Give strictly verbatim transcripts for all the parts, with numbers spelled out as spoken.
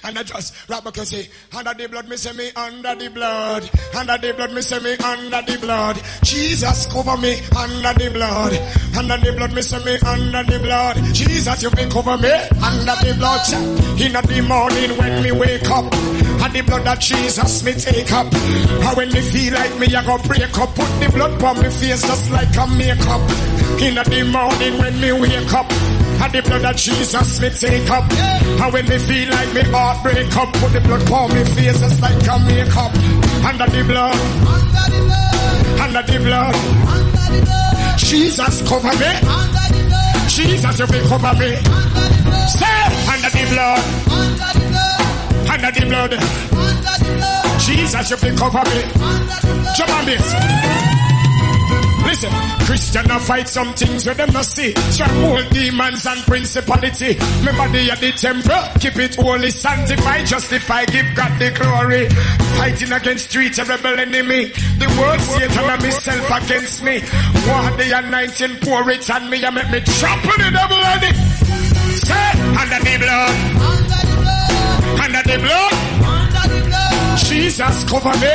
And I just rap back and say, under the blood, me say me under the blood. Under the blood, me say me under the blood. Jesus cover me under the blood. Under the blood, me say me under the blood. Jesus, you can cover me under the blood. In the morning when me wake up, and the blood of Jesus me take up. And when me feel like me, I go break up. Put the blood on me face just like a makeup. In the morning when me wake up, and the blood of Jesus me take up. And when me feel like me heart break up, put the blood on me face just like a makeup. Under the blood, under the blood, Jesus cover me. Jesus, you will cover me. Say, under the blood, under the blood, Jesus, you will cover me. Jump on this. Listen, Christian I fight some things where them not see. Stronghold demons and principality. Remember they are the temple. Keep it holy, sanctify, justify, give God the glory. Fighting against streets, a rebel enemy. The world Satan and myself against me. War the anointing, pour it on me and make me trample the devil on it. Say, under the blood, under the blood, Jesus cover me.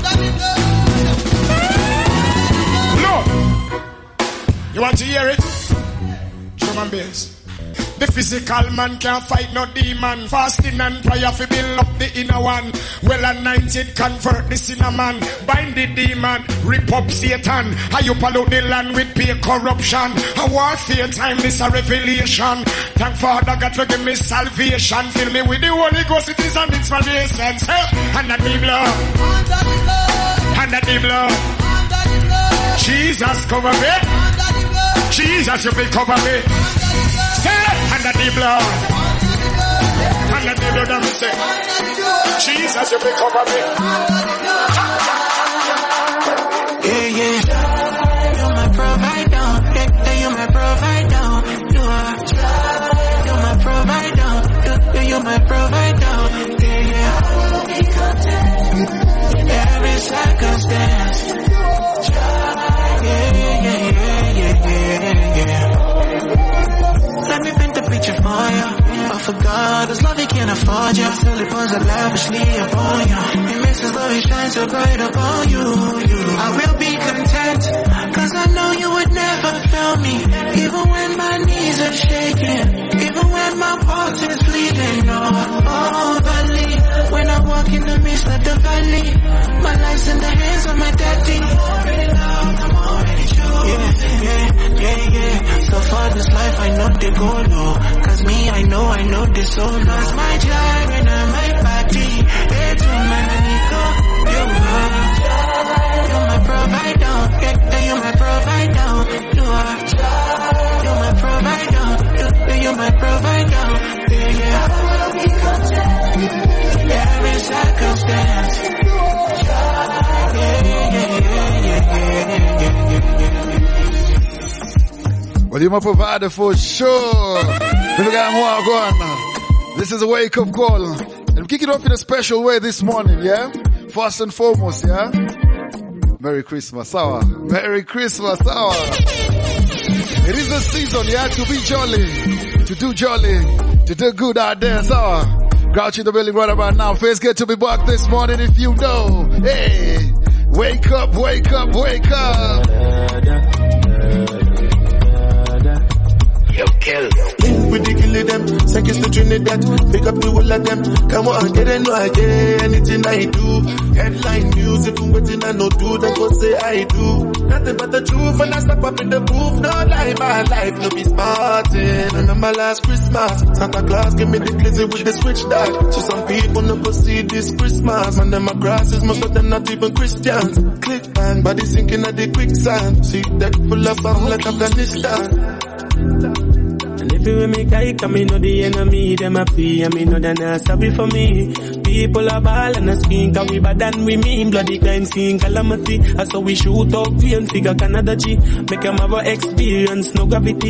You want to hear it? Drum and bass. The physical man can't fight no demon. Fasting and prayer fi build up the inner one. Well anointed convert the sinner man. Bind the demon, rip up Satan. How you pollute the land with pure corruption. A warfare time, this a revelation. Thank Father God for give me salvation. Fill me with the Holy Ghost, it is an inspiration. Under the blood, under the blood, Jesus cover me. Jesus, you will cover me. Say, under the blood. Under the blood, I'm saying. Jesus, you will cover me. Yeah, yeah. You're my provider. Yeah, you're my provider. You are. You're my provider. Yeah, you're my provider. Yeah, yeah. I will be content in every circumstance. Yeah, yeah, yeah, yeah, yeah. Let me paint the picture for you. But for God, His love He can't afford you. Still He pours it lavishly upon you. He makes His love He shine so bright upon you. I will be content, cause I know you would never fail me. Even when my knees are shaking, even when my pulse is bleeding. Oh, oh, valley, when I walk in the midst of the valley, my life's in the hands of my daddy. I'm already loved, I'm already sure. Yeah, yeah, yeah, yeah. So for this life I know they go low. Cause me, I know, I know this so lost. My child and I'm my body. It's a man and he go. You're my provider. Yeah, you're my provider. You are. You're my provider. Yeah, you're my provider. Yeah, yeah. I will be content in every circumstance. Yeah, yeah, yeah, yeah, yeah, yeah, yeah. Well, you're my provider for sure. People got more going. This is a wake up call. And we kick it off in a special way this morning, yeah? First and foremost, yeah? Merry Christmas, sour. Merry Christmas, sour. It is the season, yeah, to be jolly, to do jolly, to do good out there, sour. Grouchy in the building right about now. Feels good to be back this morning if you know. Hey, wake up, wake up, wake up. Yo, kill. In with the kill of them, seconds to Trinidad, pick up the whole of them. Come on, get in, no idea, anything I do. Headline news, if I'm waiting I no do, then go say I do. Nothing but the truth, and I step up in the booth. No lie, my life, no be smarting. And on my last Christmas, Santa Claus give me the glizzy with the switch dog. So some people no go see this Christmas. And then my grasses, most of them not even Christians. Click bang, body sinking at the quicksand. See that full of bomb like Afghanistan. And if you make I come, me know the enemy, them a free, and me know they're not sorry for me. People are ball and a skin, cause we bad than we mean, bloody crime scene, calamity. And so we shoot up, we and figure Canada G, make them have a experience, no gravity.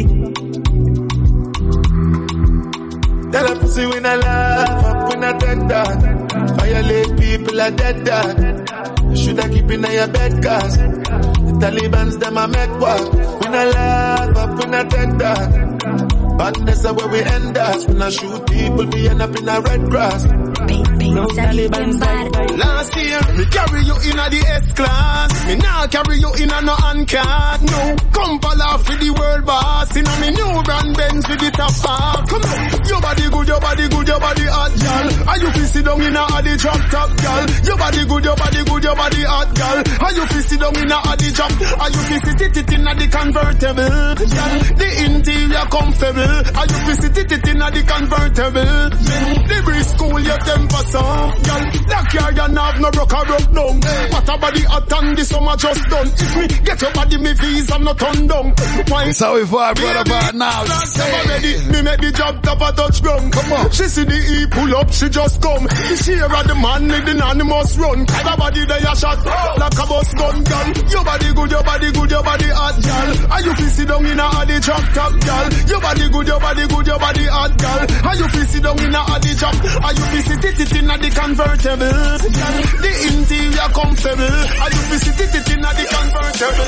Tell a pussy when I laugh, up when I dead dog. Violate people are dead dog. Should I keep in your bed, cause the Taliban's them a make walk. When I laugh, up when I dead dog. Badness is where we end us. When I shoot people, we end up in a red grass. No Taliban style. Last year, me carry you in a the S-class. Me now carry you in a no hand. No, come pala for the world boss. In a me new brand Benz with the top bar. Come on, your body good, your body good, your body hot, girl. Are you feel sit down in a the drop top, girl? Your body good, your body good, your body hot, girl. Are you feel sit down in a the drop? Are you feel sit it in a the convertible, girl? The interior comfortable. Are you feel sit it in a the convertible? The breeze cool your temper some, girl. That car you have no broke or broke down. What a body hot and the summer just done. If me get your body, me visa not turn down. It's how we vibe right about now. Ready, me make the job top a touch ground. Come on, she see the E pull up, she just come. She hear of the man with the anonymous run. Kind of body they a shot like a bus gun, girl. Your body good, your body good, your body hot, girl. Are you feel sit down in a the drop top, girl? Your body good, your body good, your body hot, girl. Are you feel sit down in a the drop? Are you feel sit it in a the convertible, girl? The interior comfortable. Are you feel sit it in a the convertible?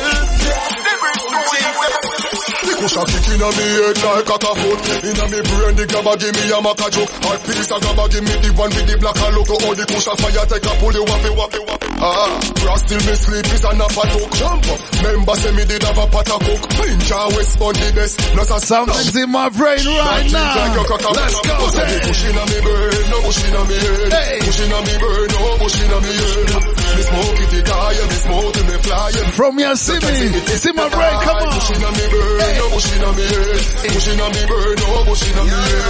The cushion kick in a me head like a foot. In a me brain the grabber give me a maca joke. Hard piece a grabber give me the one with the black and logo. All the cushion fire take a pull the wappy wappy wappy. Ah, grass till me sleep is a nap a talk. Jump up, member say me did have a pot a cook. Pinch a west on the best. Not a something's in my brain right now. Let's go. Hey. Push in a me brain, no push in a me head. Hey. Push in a me brain, no push in a me head. Me smoke it, it high, me smoke it, me fly. From your city, it's in my brain, come on. Push in a me brain, no push in a me head. Push in a me brain, no push in a me head.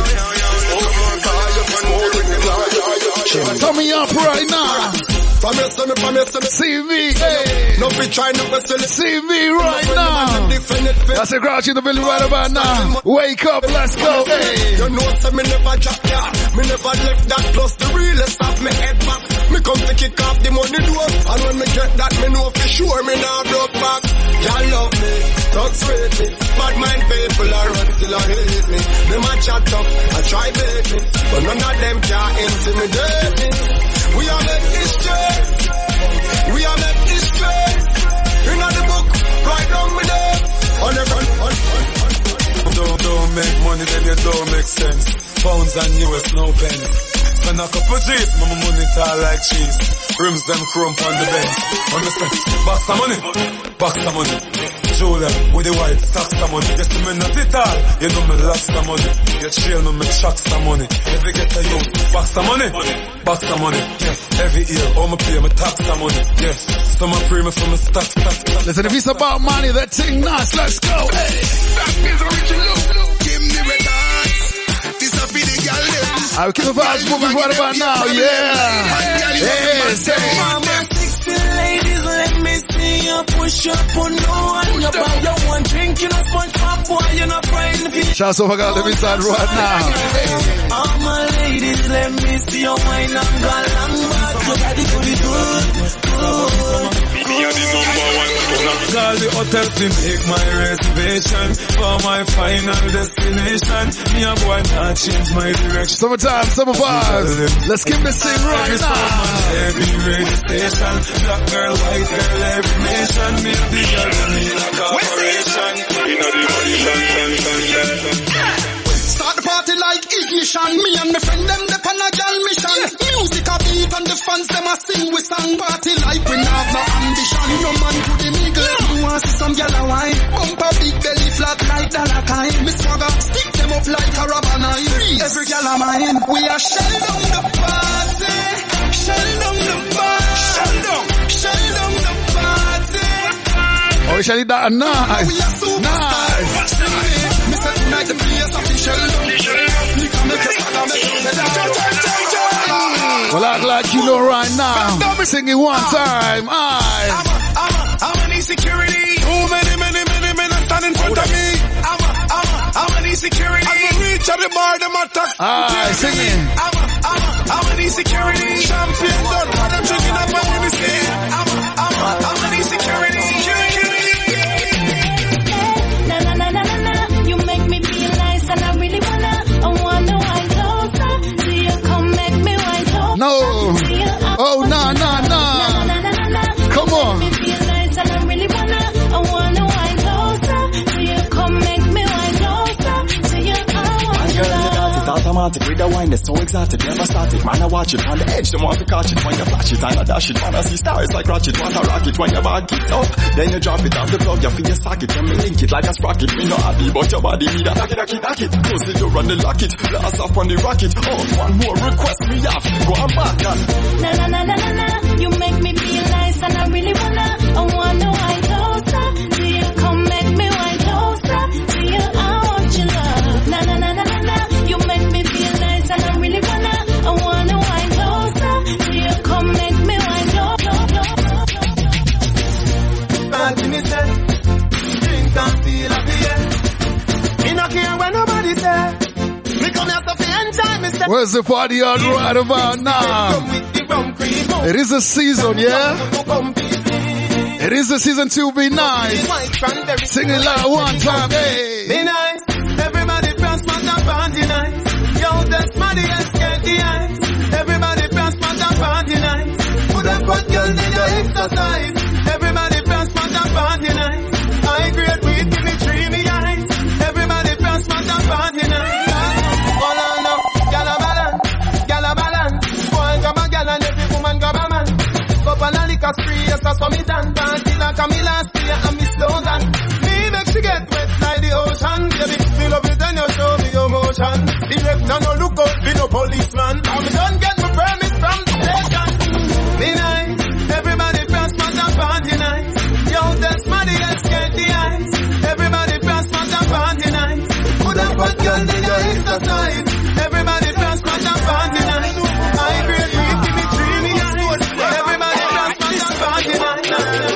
Turn me up right now. See me, hey. No be trying to wrestle. See me right now. That's a grouch in the building right about now. Wake up, let's go, hey. You know, so me never drop ya. Me never left that plus the realest of me head back. Me come to kick off the money door. And when me get that, me know for sure me now broke back. Y'all love me, talk sweet me. Bad mind people are run till I hate me. Them a chat up, I try bait me. But none of them can intimidate me. We are make history. We are make history. In the book, right down me there. On the front, on, on, on. Don't, don't make money, then you don't make sense. Pounds and U S, no pence. Spend a couple G's, mama money tall like cheese. Rims them chrome on the bench. Understand? Box of money, box of money. Julia with the white stacks of money. Yes, me not it all. You know me lots of money. You trail me, me chucks of money. Every get a youth, box of money, box of money. Yes, every year, all my pay, me tax of money. Yes, some I pray me for me stack, stack, stack. Listen, if it's about money, that thing nice. Let's go. Hey, that is original. Give me the dance. This a be the girl. I'll keep the vibes moving right about now. Yeah. Yes, hey. Ladies, let me see you push up on no one. You buy your one drink, you know, punch my boy, you're not frightened. Shouts over, girl, let me start right now. Hey. All my ladies, let me see your wine and go long back. Your body good, good, good. Call the hotel to make my reservation for my final destination. Me a boy not change my direction. Summertime, summer vibes. Let's keep this thing right every now. Every radio station, black girl, white girl, every nation. Me a big girl, me like a corporation. You know the money, start the party like ignition. Me and my friend them the pan a gal mission. Music a beat and the fans them a sing with song. Party like we have no ambition. No man to the middle. You want see some yellow wine? Bumper big belly flat like Dalakai. Me swagger stick them up like a rubber knife. Every gal a mine. We are shell down the party. Shell down the party. Shell down. Shell down the party. Oh, we shall eat that nice. We are super nice. Me say tonight the place official. Well, act like you know right now. Sing it one time. I. I'm a, I'm a, I'm a need security. Too many, many, many men are standing in front of me. I'm a, I'm a, I'm a need security. As we reach at the bar, them attack. Aye, singing. I'm a, I'm a, I'm a need security. Champion done. What I'm drinking up and when we say. I'm a, I'm a, I'm a need security. Na na na na na na. You make me feel nice and I really wanna. I wanna wine closer. Do you come make me wine closer? No. Oh, no, no, no. Come on. Make me feel nice and I really wanna. I wanna wine closer. Do you come make me wine closer? Do you come wine closer? started with the wine that's so exotic, never started. Man, I watch it on the edge, they want to catch it. When you flash it, and I dash it. Man, I see stars like ratchet, want to rock it. When you back it up, then you drop it off the plug. You feel your socket, then me link it like a sprocket. Me no happy, but your body need a knock it, knock it, knock it. Close the door and the lock it, blast off on the rocket. Oh, one more request me off, go on back and na na na na na na. You make me feel nice and I really wanna. I wanna wine closer. Do you come make me wine closer? Do you I want your love? Na na na na na na. You make me feel nice and I really wanna. I wanna wine closer. Do you come make me wine closer? Party me say, drink and feel happy. Me no care when nobody say. Me come here to enjoy me say. Where's the party on right about now? It is a season, yeah? It is a season to be nice. Sing it loud one time, hey. Be nice. Everybody press my party nice. Yo, that's money and get the eyes. Everybody press my party nice. Put up what girl in your exercise. Everybody press my party nice. I great weed, give me three me eyes. Everybody press my party nice. All I know, gala balance, gala balance. One come a gal and every woman come a man. Cup and a liquor spree, yes, that's what me done. Party like a me last year and me slogan. Me make she get wet like the ocean. Baby, me love it and you show me your motion. Director no look out, be no policeman. I'm done get my permit from the station. Me nice, everybody press my party nice. Yo, that's money, let's get the eyes. Everybody press my party nice. Put up what girl in your exercise. Everybody press my party nice. I agree, give me three me eyes. Everybody press my party nice.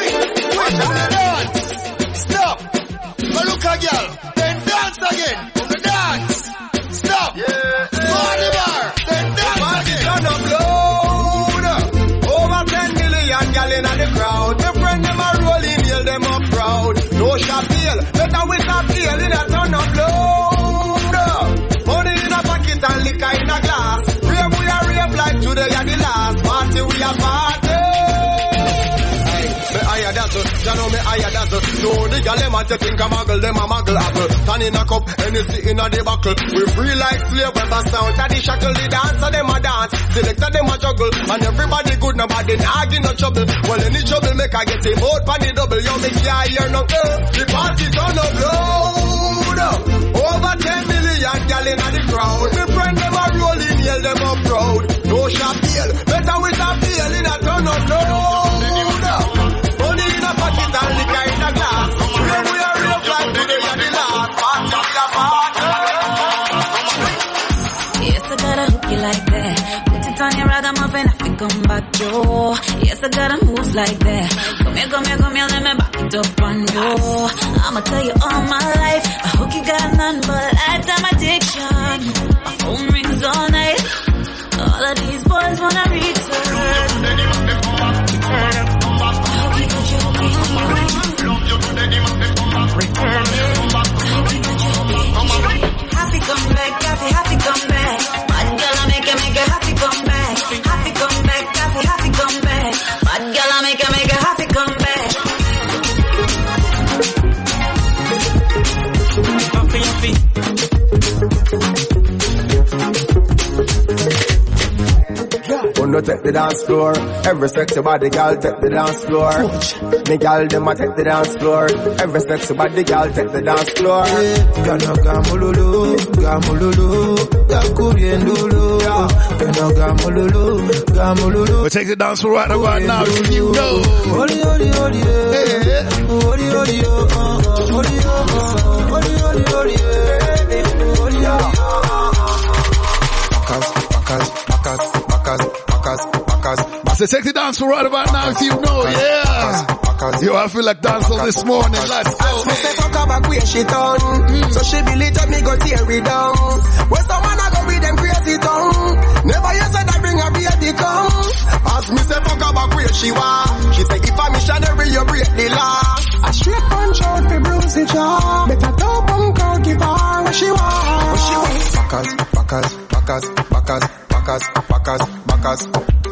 Stop. Go look a girl. Then dance again. Go dance. Stop. Yeah. Party bar. Then dance again. Turn up loud. Over ten million gal in the crowd. The friend them are rolling, yell them up proud. No shot deal. Better with a deal in a turn up loud. Money in a pocket and liquor in a glass. Rave we are rave like today are the last. Party we are party. Me higher that, you know me higher that. No, the gal them a think a muggle, them a muggle apple. Turn in a cup, Hennessy in a the buckle. We free like slave, when the sound of the shackle, the dancer them a dance. Selector them a juggle, and everybody good, nobody nah give no trouble. Well, any trouble make I get him out for the double. Yo, me can't hear no girl. The party turn up loud. Over ten million gal in the crowd. Me friend them a rolling, yell them up proud. No shot deal, better with a deal in a turn up loud. Money in a pocket and liquor in a glass. Real we are real like today and the last. Party we are party. Yes, I gotta hook you like that. Put it on your rhythm up and I come back, yo. Yes, I gotta move like that. Come here, come here, come here, let me back it up on you. I'ma tell you all my life. I hook you got none but a lifetime addiction. My phone rings all night. All of these boys wanna return. Happy come back, happy, happy come back. Bad girl, I make her, make her happy come back. Happy come back, happy, happy come back. Bad girl, I make her, make her happy come back. Happy, happy. Wanna take the dance floor. Every sexy body girl take the dance floor. Me girl them a take the dance floor. Every sexy body girl take the dance floor. Gano gamululu, gamululu, gakubiendulu. Gano gamululu, gamululu. We'll take the dance floor right about now. You know. Oli oli oli, oli oli oli, oli oli oli, oli oli. Backers, backers, backers, backers, backers. I said take the dance floor right about now. If you know, yeah. Yo, I feel like dancing this morning. Let's go. Me say fuck her back where she done. Mm. So she believe that me go tear it down. Where someone I go with them crazy tongue. Never you said I bring her baby come. As me say fuck her back where she was. She say if I'm missionary you break the law. A straight punch out for bruise the jaw. Better top and go give her what she want. What she want. Backers, backers, backers, backers, backers, backers, backers.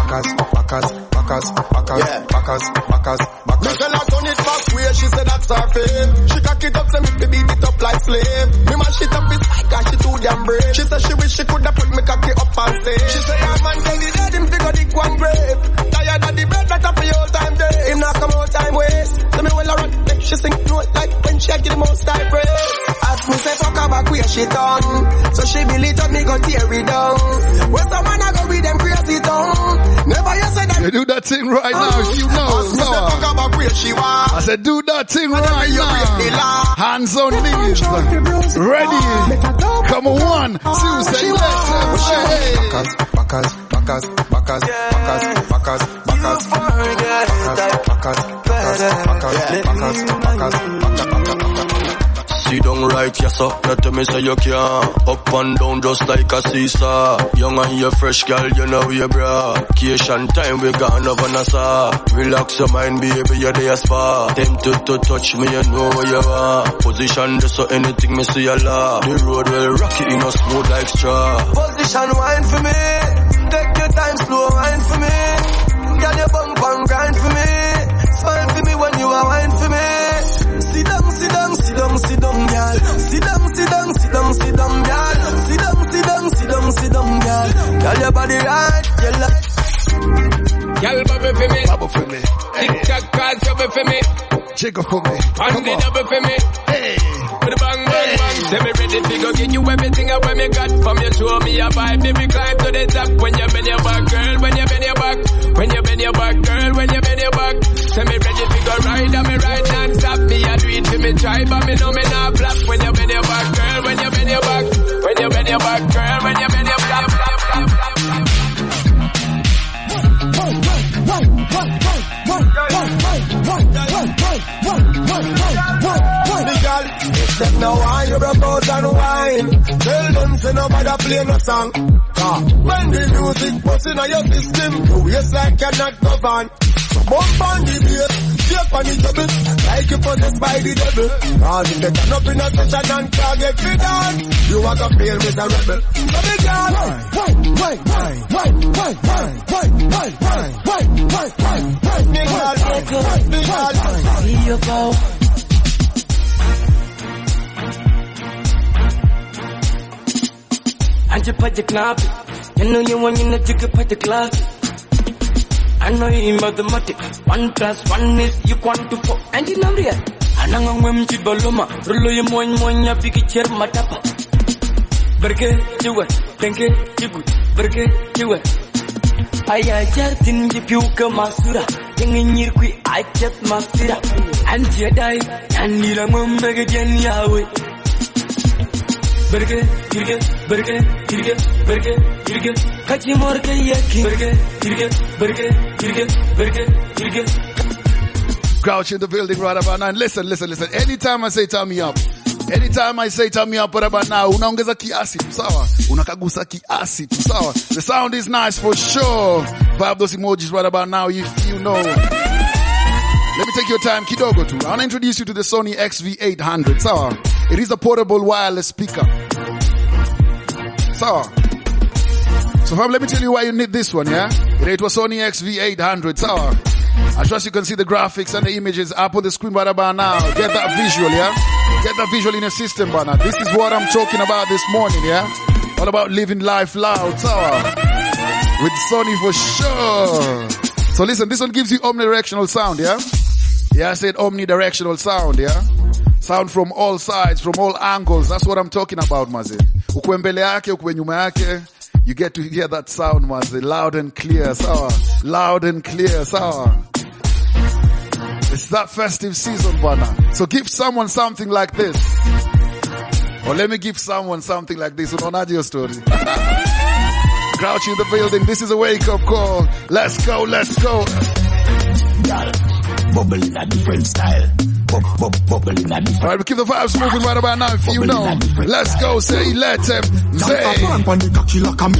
backers, backers, backers, backers, Yeah. backers, backers, Me backers. tell her turn it back way, she said that's her fame. She cock it up, say me fi beat it up like slave. Me mash it up, it's like her, she too damn brave. She said she wish she coulda put me cocky up and stay. She say her man tell the dead him fi go dig one grave. Tired of the bread that up the whole time day. Him not come out time waste. So me well a run, make she sing note like when she get the most time praise. As me say fuck her back where she done. So she build it up, me go tear it down. Where some man a go with them crazy tongue. Never you say that. You do that thing right now, if you know. As me say fuck her back where she was. I said, do that thing And right then you break the now. law. Hands on knees. Ready. Come on, one, two, say let's hey. Backers, backers, backers, backers, backers, backers, backers, backers, backers, backers, backers, backers, backers. Sit down right, yes sir. You tell me say you can't. Up and down just like a seesaw. Young and you fresh girl, you know you bra. Vacation time we gone over Nassau. Relax your mind, baby, you're there spa. Tempted to touch me, you know where you are. Position this so anything me see a law. The road will rocky in a smooth like straw. Position wine for me. Take your time, slow wine for me. Get your bump and grind for me. Smile for me when you are wine for me. Sit down, sit down, sit down, sit down, girl. Sit down, sit down, sit down, sit down, girl. Sit down, sit down, sit down, sit down, girl. Girl, your body right, you like. Girl, bubble for me. Bubble for me. Tick tock, call trouble for me. Jiggle for me. On the double for me. Hey. With a bang, bang, bang. Say me ready to go get you everything I want me got. From you show me a vibe, baby, climb to the top. When you bend your back, girl, when you bend your back. When you bend your back, girl, when you bend your back. Say me ready to go ride, and me ride non-stop. Me a do it for me tribe, but me know me not flop. When you bend your back, girl, when you bend your back. When you bend your back, girl, when you bend your back. If them now wine, you broke out and wine. Tell them say nobody play no song. Ah, when the music busting on your system, you waist like you're not governed. So bump on the bass, step on the double, like you possessed by the devil. Cause if they turn up in a session and can't get me dance, you want to feel miserable. So big girl, wine, wine, wine, wine, wine, wine, wine, wine, wine, wine, wine, wine, wine, big girl, big girl, see you go. Anche pagge knapp, you know you want you to take a pagge class. I know you in mathematics, one plus one is you want to four, and in Amria. Anang wem ci baloma, rolo ye moñ moñ ya piki cher matapa. Berke ciwe, tenke cigu, berke ciwe. Aya jartin ji piu ke masura, yang nyir kui acet masira. Anti dai, anira ngombe gen yawe. Berke, kirke, berke, kirke, berke, kirke. Kachi morke yaki. Berke, kirke, berke, kirke, berke, kirke. Crouch in the building right about now. And listen, listen, listen. Anytime I say turn me up, anytime I say turn me up right about now, unaongeza kiasi tu sawa, unakagusa kiasi tu sawa. The sound is nice for sure. Vibe those emojis right about now if you know. Let me take your time kidogo too. I want to introduce you to the Sony X V eight hundred. Sawa. It is a portable wireless speaker. Sawa. So fam, let me tell you why you need this one, yeah? It was Sony X V eight hundred. Sawa. I trust you can see the graphics and the images up on the screen right about now. Get that visual, yeah? Get that visual in your system, but now. This is what I'm talking about this morning, yeah? All about living life loud, sawa. With Sony for sure. So listen, this one gives you omnidirectional sound, yeah? Yeah, I said omnidirectional sound, yeah? Sound from all sides, from all angles. That's what I'm talking about, mazi. Ukwe mbele yake, ukwe nyuma yake. You get to hear that sound, mazi. Loud and clear, sawa. Loud and clear, sawa. It's that festive season, bana. So give someone something like this. Or let me give someone something like this. Unaonaje your story? Crouch in the building. This is a wake-up call. Let's go, let's go. Bubble in a different style. Bubble in a different. All right, we keep the vibes moving right about now. If you know, let's go. Say, let them say. On the cocky like a mini.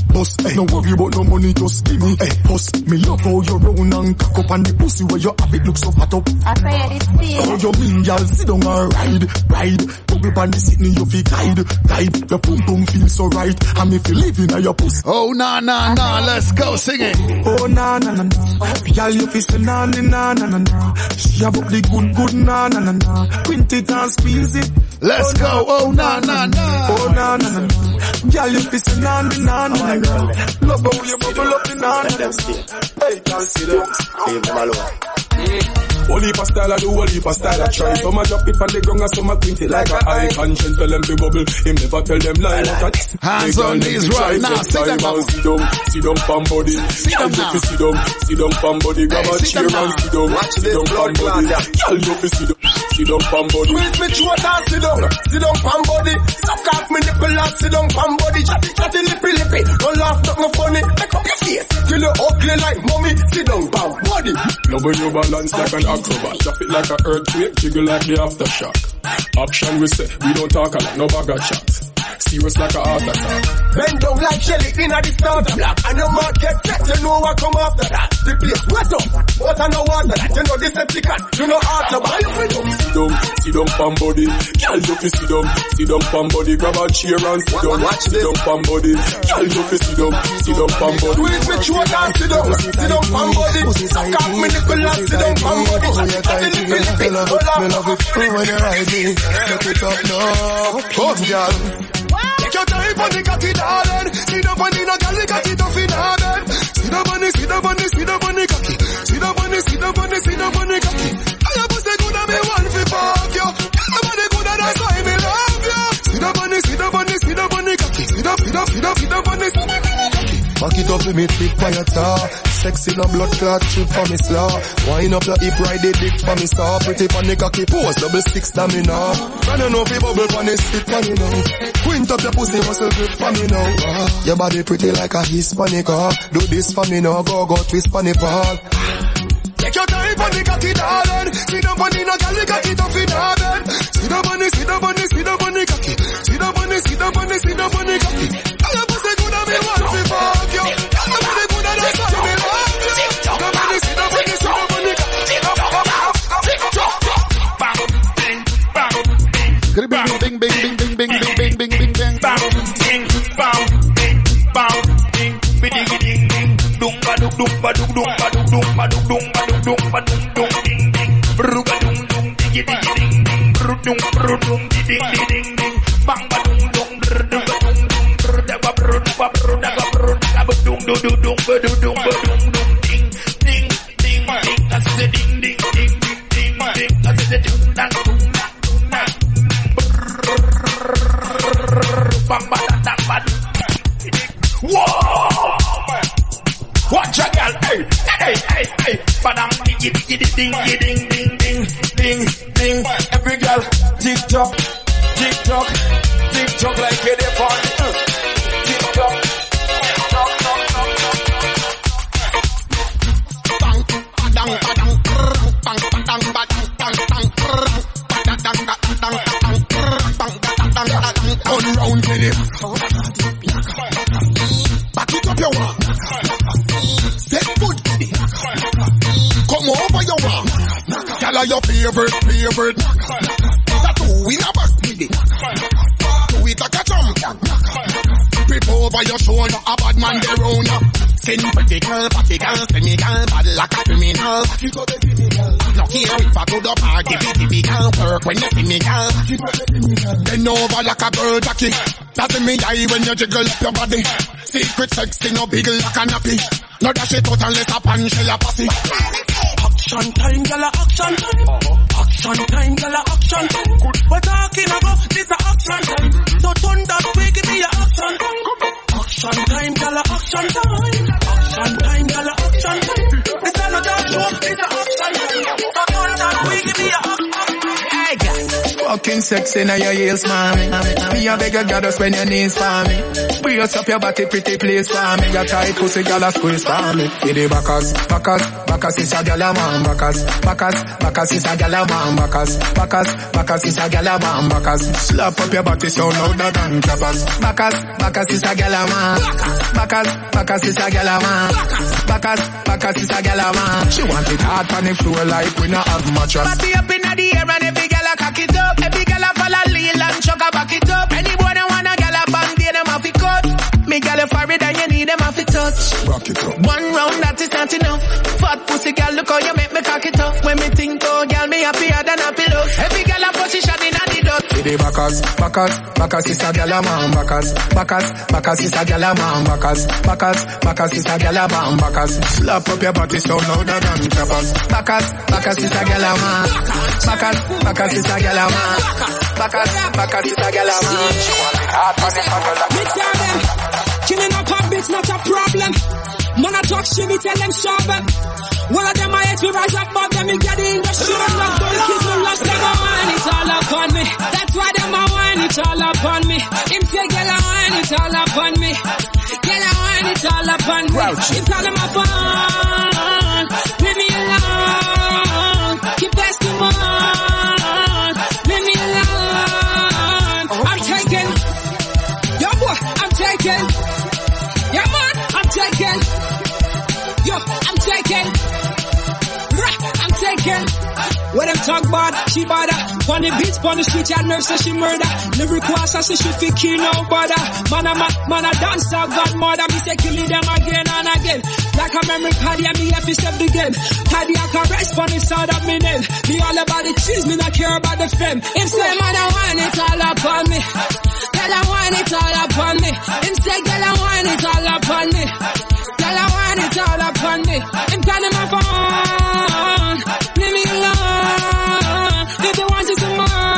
Boss, hey, no worry about no money, just give me. Hey, boss, me love how you round and cock up and the pussy where your habit looks so fat up. I pray this thing. Oh, you mean, y'all sit down and ride, ride. Bubble on the sitting, you feel guide, guide. Your pum pum feels so right, and if you live in your pussy. Oh, nah, nah, nah, let's go, sing it. Oh, nah, nah, nah, nah. Y'all, you feel so nah, nah, nah, nah, nah. She have up the good, good, nah, nah, nah, nah. Print it and squeeze it. Let's oh, go, oh, nah, nah, nah. Oh, nah, nah, nah, nah. Y'all, you feel so nah, nah, nah, nah. Love how you bubble up the nah, nah, nah. Hey, can't see them. Leave them alone. Whole heap of style I do, whole heap of style I try. Some a drop it on the ground and some a quint it like a icon. Conscience tell them to bubble, him never tell them lie. Hands on knees right now, sit them down. Sit down, sit down pam body. Sit them down. Sit down, sit down pam body. Grab a chair and sit down. Sit down pam body. Y'all you fi sit down, sit down pam body. Squeeze me throat and sit down, sit down pam body. Suck off me nipple and sit down pam body. Chatty chatty lippy lippy, don't laugh nothing funny. Make up your face, till you ugly like mommy. Sit down pam body. Love when you balance like an acrobat, drop it like an earthquake, jiggle like the aftershock. Action we say, we don't talk a lot, no bag of chat. Serious like a heart attack. Bend down like Shelly in a the starter block. And your mark get set, you know what come after that. The place wet up, water no water that. You know this is chicken, you know after that. Sit down, sit down pam body. Girl you fi sit down, sit down pam body. Grab a chair and sit down, watch sit down pam body. Girl you fi sit down, sit down pam body. Squeeze me throat and sit down, sit down pam body. Suck off me nipple and sit down pam body. Chatty lippy lippy, me love it when you ride me. Look it up now, come girl. Take your time on the cocky, darling. See the bunny, no girl, the cocky tough in her. See the bunny, see the bunny, see the bunny cocky. See the bunny, see the bunny, see the bunny cocky. I have a say good and me want to fuck you. The bunny good and that's why me love you. See the bunny, see the bunny, see the bunny cocky. See the, see the, see the, see the bunny, see the bunny cocky. Back it up with me, tip by your top. Sexy no blood clot, trip for me slaw. Wind up your hip, ride the dick for me saw. Pretty pon the cocky, pose, double stick stamina. Run on off the bubble pon the stick for me now. Quint up your pussy, muscle grip for me now. Your body pretty like a Hispanic, uh. Do this for me now, go go twist pon the ball. Take your time pon the cocky, darling. See the bunny, no girl, the cocky tough in her bed. See the bunny, see the bunny, see the bunny cocky. See the bunny, see the bunny, see the bunny cocky. I love pussy good and me want to fuck you. The body good and that's why me love you. The bunny, see the bunny, see the bunny cocky. Bing, bing, bing, bing, bing, bing, bing, bing, bing, bing, bing. Bang, ding, bang, ding, bang, ding, biding, ding, ding, dum ba dum dum ba dum dum ba dum dum ba dum dum ba dum dum ba dum dum ding ding, bruga dum dum ding ding ding ding, brudum brudum ding ding ding ding, bang ba dum dum brudum ba dum dum bruda ba bruda ba bruda ba bruda ba dum dum dum dum ba dum dum ba dum dum ding ding ding ding, that's the ding ding ding ding ding, that's the ding dang dum dang. Whoa! Watch a girl, hey, hey, hey, hey, badam, diggy, diggy, ding, ding, ding, ding, ding, ding. Every girl, tick tock, tick tock, tick tock like a dip on. Tick tock, tick tock, tock, tock, tock. Bang, badang, badang, bang, badang, badang, bang, bang, badang, badang, badang, bang, badang, badang, badang. Turn round with it. Back it up your walk. Set foot. Come over your walk. Tell her your favorite, favorite. That's who we never see it. Do it like a jump. Grip over your shoulder, a bad man there round ya. Skin pretty girl, fatty girl, semi girl, bad like a criminal. Now here if I go to party, give me girl, work when you see me girl. Bend over like a bird jockey. That's in me eye when you jiggle up your body. Secret sexy, no big like a nappy. No dash it out unless a pan shell a pussy. Action time, gala, action time. Action time, gala, action time. We're talking about this a action time. So turn that way, give me a action time. Action time, gala, action time. Action time, gala, action time. This a not a joke, it's a action time. So turn that way, give me a action time. Hey guys, fuck looking sexy now your heels, mommy. Me a beg you, gotta spend your knees for me. Brace up your body, pretty place for me. Your tight pussy, girl, a squeeze for me. For the backers, backers, backers is a girl a man. Backers, backers, backers is a girl a man. Backers, backers, backers is a girl a man. Backers, slap up your body so louder than clappers. Backers, backers is a girl a man. Backers, backers is a girl a man. Backers, backers is a girl a man. She want it hard on the floor like we not have mattress. Body up in the air and every girl a cock it up. Every girl a follow Lil and chuck a back it up. Any boy that want a girl a bang, they them have to cut. Me girl a for it and you need them have to touch. Rock it up. One round that is not enough. Fat pussy girl, look how you make me cock it up. When me think oh girl, me happier than a pillow. Every girl a position in a the dot. The backers, backers, backers is a girl a man. Backers, backers, backers is a girl a man. Backers, backers, backers is a girl a man. Backers, slap up your body so louder than clappers. Backers, backers is a girl a man. Backers, backers is a girl a man. Backers, backers is a girl a man. She want it hard on the fucker. Me tell them, killing up a bitch not a problem. Man I talk shit, me tell them shove them. One of them I hate me rise up above them, me get in the shit. I'm not gonna kiss me, lost them, I want it all up on me. That's why them I want it all up on me. Him say, girl, I want it all up on me. Girl, I want it all up on me. Him tell them I fun, leave me alone. Keep asking more, leave me alone. I'm taking, yo boy, I'm taking. Yeah man, I'm taking. Yo, I'm taking. I'm taking. When them talk bad, she bother. On the beats, on the street, your nerves say she murder. Lyrical assassin, she fi kill no bother. Man a man, man a dancer, godmother. Me say killing them again and again. Like a memory card, yeah, me have to step the game. Cardiac arrest on the sound of me name. Me all about the cheese, me not care about the fame. Him say man, I want it all up on me. Girl, I want it all up on me. Him say girl, I want it all up on me. Girl, I want it all up on me. Him tell him my phone, leave me alone. If you want you some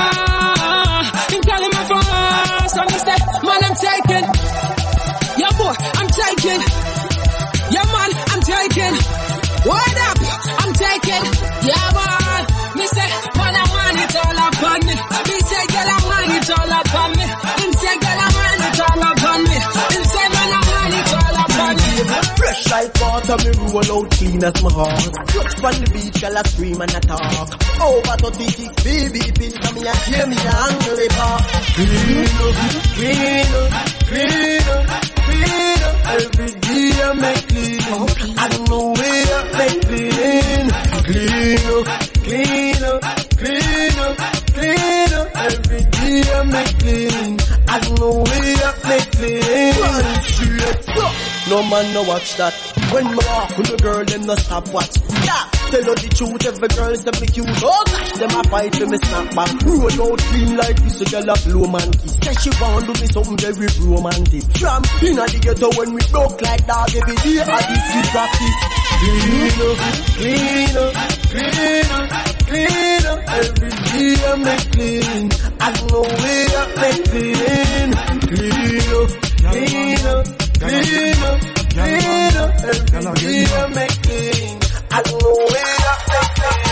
more, him tell him my phone. So me say, man, I'm taking. Yeah, boy, I'm taking. Yeah, man, I'm taking. What up? I'm taking. Yeah, man. Me say, man, I want it all up on me. Me say, girl, I want it all up on me. Him say, girl, I want it all up on me. Him say, man, I want it all up on me. Fresh like water, me roll out clean as my heart. Look from the beach, girl, I scream and I talk. Over thirty-six, baby, pins on me and hear me angry park. Clean up, clean up, clean up, clean up. Every day I make clean. I don't know where I make clean. Clean up, clean up, clean up, clean up. Every day I make clean. I don't know where I make clean. Straight up. No man no watch that. When me walk with a girl, them no stop watch. Yeah, tell you the truth, every girl say me cute. Oh gosh, them a fight for me snap back. Roll out clean like this, a girl a blow man kiss. Say she want do me something very romantic. Tramp inna the ghetto when we broke like dog every day. I this we practice. Clean up, clean up, clean up, clean up. Every day I make clean. I don't know where I make clean. Clean up, clean up. Clean up, clean up, every day I make clean. I don't know where I make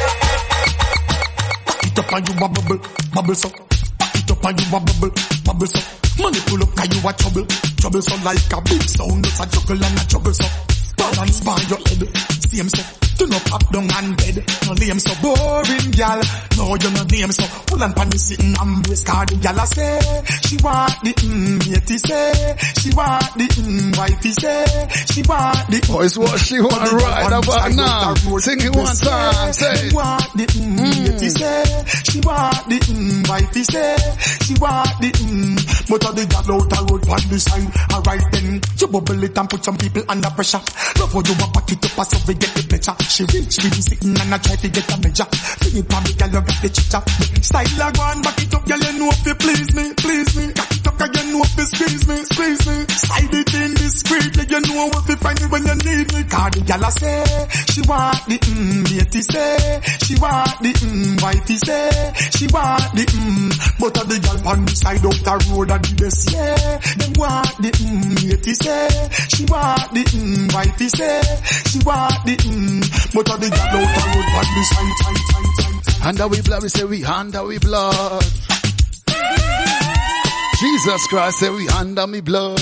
clean. Back it up and you a bubble, bubble so. Back it up and you a bubble, bubble so. Money pull up and you a trouble, trouble so like a big sound. It's a juggle and a trouble so. Balance by your head, same so. Do not pop down and dead. No name so boring, gal. No, you no name so. Pull and pan me sitting and brace. Cause the gal a say she want the mm, matey say. She want the mm, wifey say. She want the mm. Oh, it's what she want right about now. Sing it one time, say. She want the mm, matey say. She want the mm, wifey say. She want the mm. But all the gal out the road on the side. Alright then, you bubble it and put some people under pressure. Love how you a back it up so we get the pleasure. She reach me sitting and I try to get a measure. Feel it for me, girl, you got the chicha. Style like one, back it up, girl, you know if you please me, please me. Back it up, girl, you know if you squeeze me, squeeze me. Slide it in discreetly, you know if you find me when you need me. Cause the girl I say, she want the mm, matey say. She want the mm, wifey say. She want the mm, but all the girl on the side of the road are the best, yeah. Them want the mm, matey say. She want the mm, wifey say. She want the mm, but all the girl out the road on the side, side, side, side, side. Under we blood, we say we under we blood. Jesus Christ say we under me blood.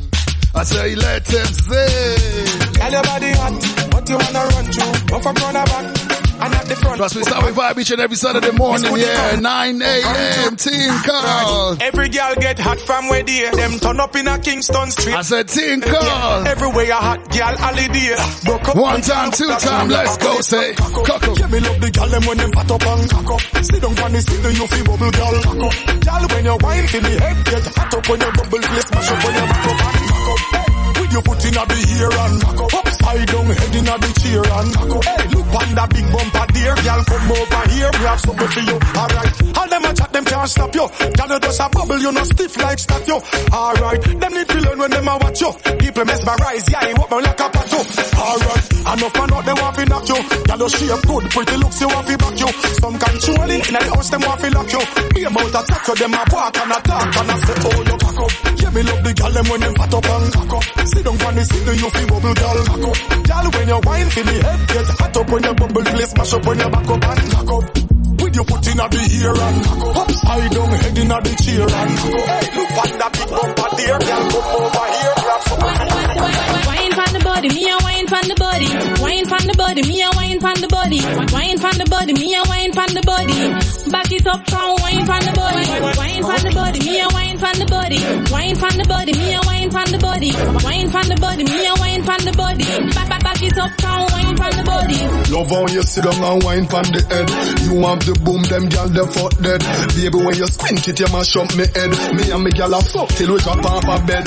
I say let him say. Tell your body hot, what you wanna run through? Go from front of back. And at the front. Plus we start with vibe each and every Saturday morning, yeah, nine a.m. Team Call. Every girl get hot from where they them turn up in a Kingston Street. I said Team Call. Yeah, everywhere a hot girl holiday. Broke up one time, two time, let's go, say cock up. Yeah, me love the girl them when them fat up and cock up. Sit down on the seat, you feel bubble girl cock up. Girl when you wine for me head get hot up when you bubble play smash up when you back up and cock up. With your foot in a the ear and cock up. Upside down head in a the chair and cock up. Hey, look on that big bumper there, girl come over here, we have something for you. Alright, all them a chat them can't stop you. Girl you just a bubble, you no stiff like statue. Alright, them need to learn when them a watch you. People mesmerize, yeah, you walk me like a pato. Alright, enough man out them want to knock you. Girl you shape good, pretty looks you want to back you. Some controlling in the house them want to lock you. Be about attack you, them a walk and a talk and a say oh you cock up. Yeah, me love the girl them when them fat up and cock up. Sit down on the seat, you feel bubble girl cock up. Girl when you wine for me head get hot up when you bubble play smash up when you back up and cock up. With your foot in a the ear and cock up. Upside down head in a the chair and cock up. Hey, look on that big bumper there, girl come over here, grab some. Wine from the body, me a wine from the body. Wine from the body, me a wine from the body. Wine from the body, me a wine from the body. Back it up from wine from the body. Wine from the body, me a wine from the body. Wine from the body, me a wine from the body. Wine from the body, me a wine from the body. Back back back it up from wine from the body. Love how you sit down and wine from the head. You have the boom, them gyal them fuck dead. Baby when you squint it, you mash up me head. Me and me gyal a fuck till we drop off a bed.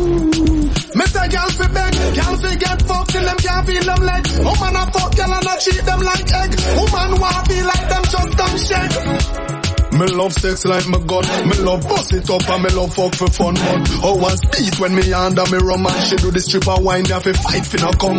Me say gyal fi beg, gyal fi get fucked till them can't feel them legs. Woman a fuck gyal and a treat them like egg. Woman want be like them just don't shake. Me love sex like my gun. Me love bust it up and me love fuck for fun. But oh one speed when me under me rum and she do the stripper wine there fi fight fi no come.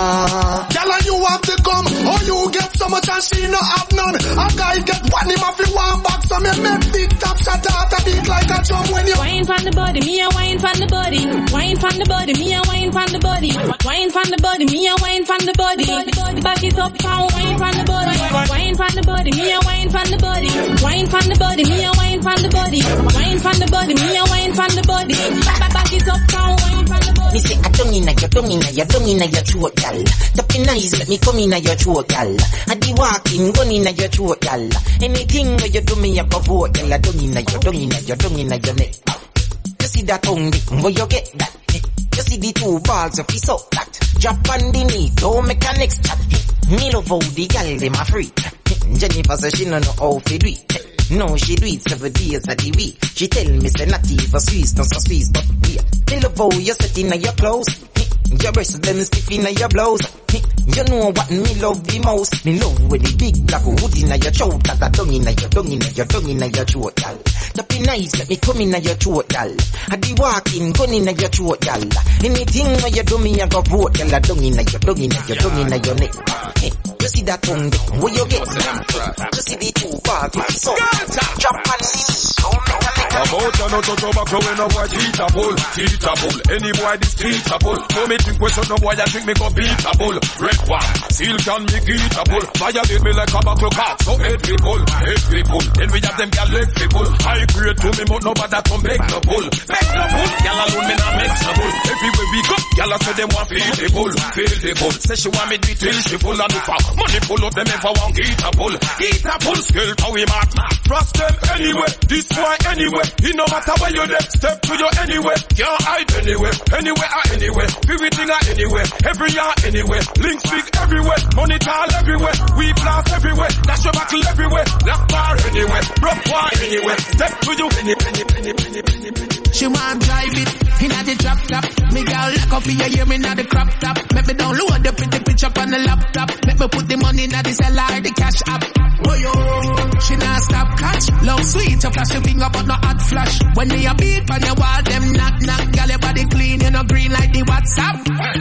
Ah, gyal and you have to come. Oh you get so much and she no have none. A guy get one him a fi one back so me make big top shot out a beat like a drum when you wine from the body, me a wine from the body. Wine from the body, me a wine from the body. Wine from the body, me a wine from the body. Back it up from wine from the body. Wine from the body, me a wine from the body. Wine from the body, me a wine from the body. Wine from the body, me a wine from the body. Back back back it up from wine from the body. Me say I don't inna your, don't inna your, don't inna your throat, gal. Tapping eyes let me come inna your throat, gal. I be walking, gun inna your throat, gal. Anything where you do me, I go vote, gal. I don't inna your, don't inna your, don't inna your neck. You see that tongue, where you get that? You see the two balls of his up that. Drop on the knee, don't make a next chat. Me love how the gal them a free. Jennifer says she no know how to do it. No, she do it seven days of the week. She tell me say not even Swiss, not so Swiss, but yeah. Me love how you set in your clothes. Your breasts them stiff in your blouse. You know what me love the most. Me love when the big black hood in your throat. That a dung in your, dung in your, dung in your throat, gal. Tapping nice, let me come in your throat, gal. I be walking, gun in your throat, gal. Anything where you do me, I go vote, gal. A dung in your, dung in your, dung in your neck. Hey, you see that tongue, where you get that? You see the two parts, so drop on this. I'm out and out of tobacco when a boy teachable, teachable. Any boy this teachable. So me think we no boy I think me go beatable. Red one, seal can me geatable. Fire did me like a buckle card. So eight people, eight people. Then we have them gal leg people. High grade to me but nobody come make no bull. Make no bull, gal alone me not make no bull. Everywhere we go, gal say them want feel the bull, feel the bull. Say she want me do till she full and the fuck. Money full of them ever want geatable. Geatable skill how we mark. Trust them anyway, this boy anyway. He no matter where you there, step to you anyway. Can't hide anywhere, anywhere or anywhere. Everything or anywhere, every year anywhere. Links big everywhere, money tall everywhere. We blast everywhere, dash your battle everywhere. Black bar anywhere, rough bar anywhere. Step to you any, any, any, any, any, any. She want drive it, inna the drop top. Me girl lock up here, hear me inna the crop top. Make me download the pretty picture up on the laptop. Make me put the money inna the seller, the cash app. Oh yo, she not stop catch. Love sweet, a flash your finger but no hot flash. When me a beat on your wall, them knock knock. Girl your body clean, you know green like the WhatsApp.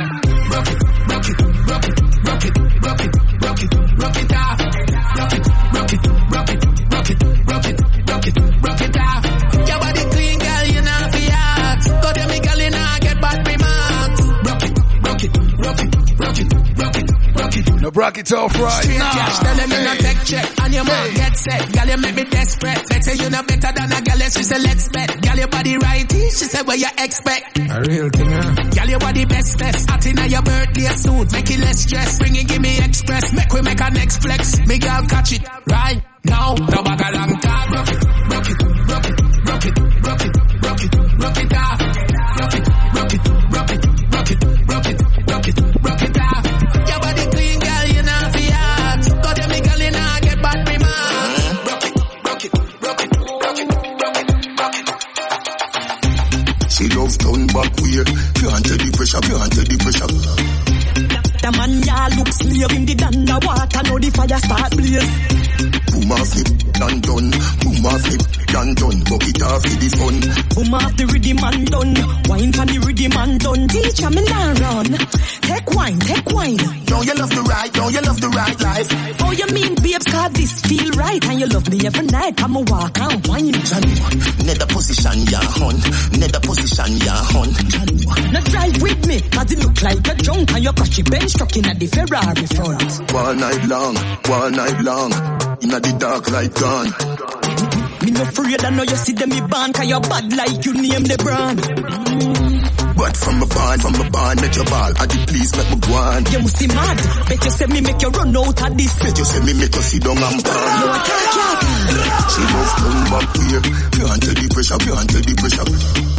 Rock it, rock it, rock it, rock it, rock it, rock it, rock it off. Rock it, rock it, rock it, rock it, rock it, rock it, rock it off. Your body clean, girl, you know fi hot. Go there, me girl, you know get bad remarks. Rock it, rock it, rock it, rock it, rock it, rock it. Rock it off right Straight now. cash, tell them you no take check. And your man get set. Girl, you make me desperate. They say you no better than a girl. She say let's bet. Girl, your body right. She say what you expect. A real thing, huh? Girl, your body best test. Hot inna your birthday suit. Make it less stress. Bring it, give me express. Make we make a next flex. Me girl catch it right now. No bag a long time. Rock it, rock it, rock it, rock it, rock it, rock it, rock it off. Rock it, rock it, rock it, rock it, rock it, rock it, rock it off. Your body clean, girl, you know fi hot. Go there, me girl, you know get bad remarks. Rock it, rock it, rock it, rock it, rock it, rock it. She loves turn back way. Can't tell the pressure, can't tell the pressure. The man ya look slave in the underwater. Now the fire start blaze. Boom off it, done done. Boom off it, done done. Bucket off it, this fun. Boom off the rhythm and done. Wine from the rhythm and done. Teacher me now run. Take wine, take wine. Don't you love the right, don't you love the right life? Oh, you mean babes, cause this feel right. And you love me every night. I'ma walk and wine. Nether position, ya hun. Nether position, ya hun. Now drive with me, cause it look like a junk. And your cocky bench truck in at the Ferrari front. All night long, all night long. In the dark light gone. Me no afraid, I know you see them me born. Cause you're bad like you name the brand. Mm. But from a barn, from a barn, let your ball. I did please let me go on. You must be mad. Bet you say me make you run out of this. Bet you say me make you sit down and burn. You a cat. She loves come back here. Can't tell the pressure, can't tell the pressure.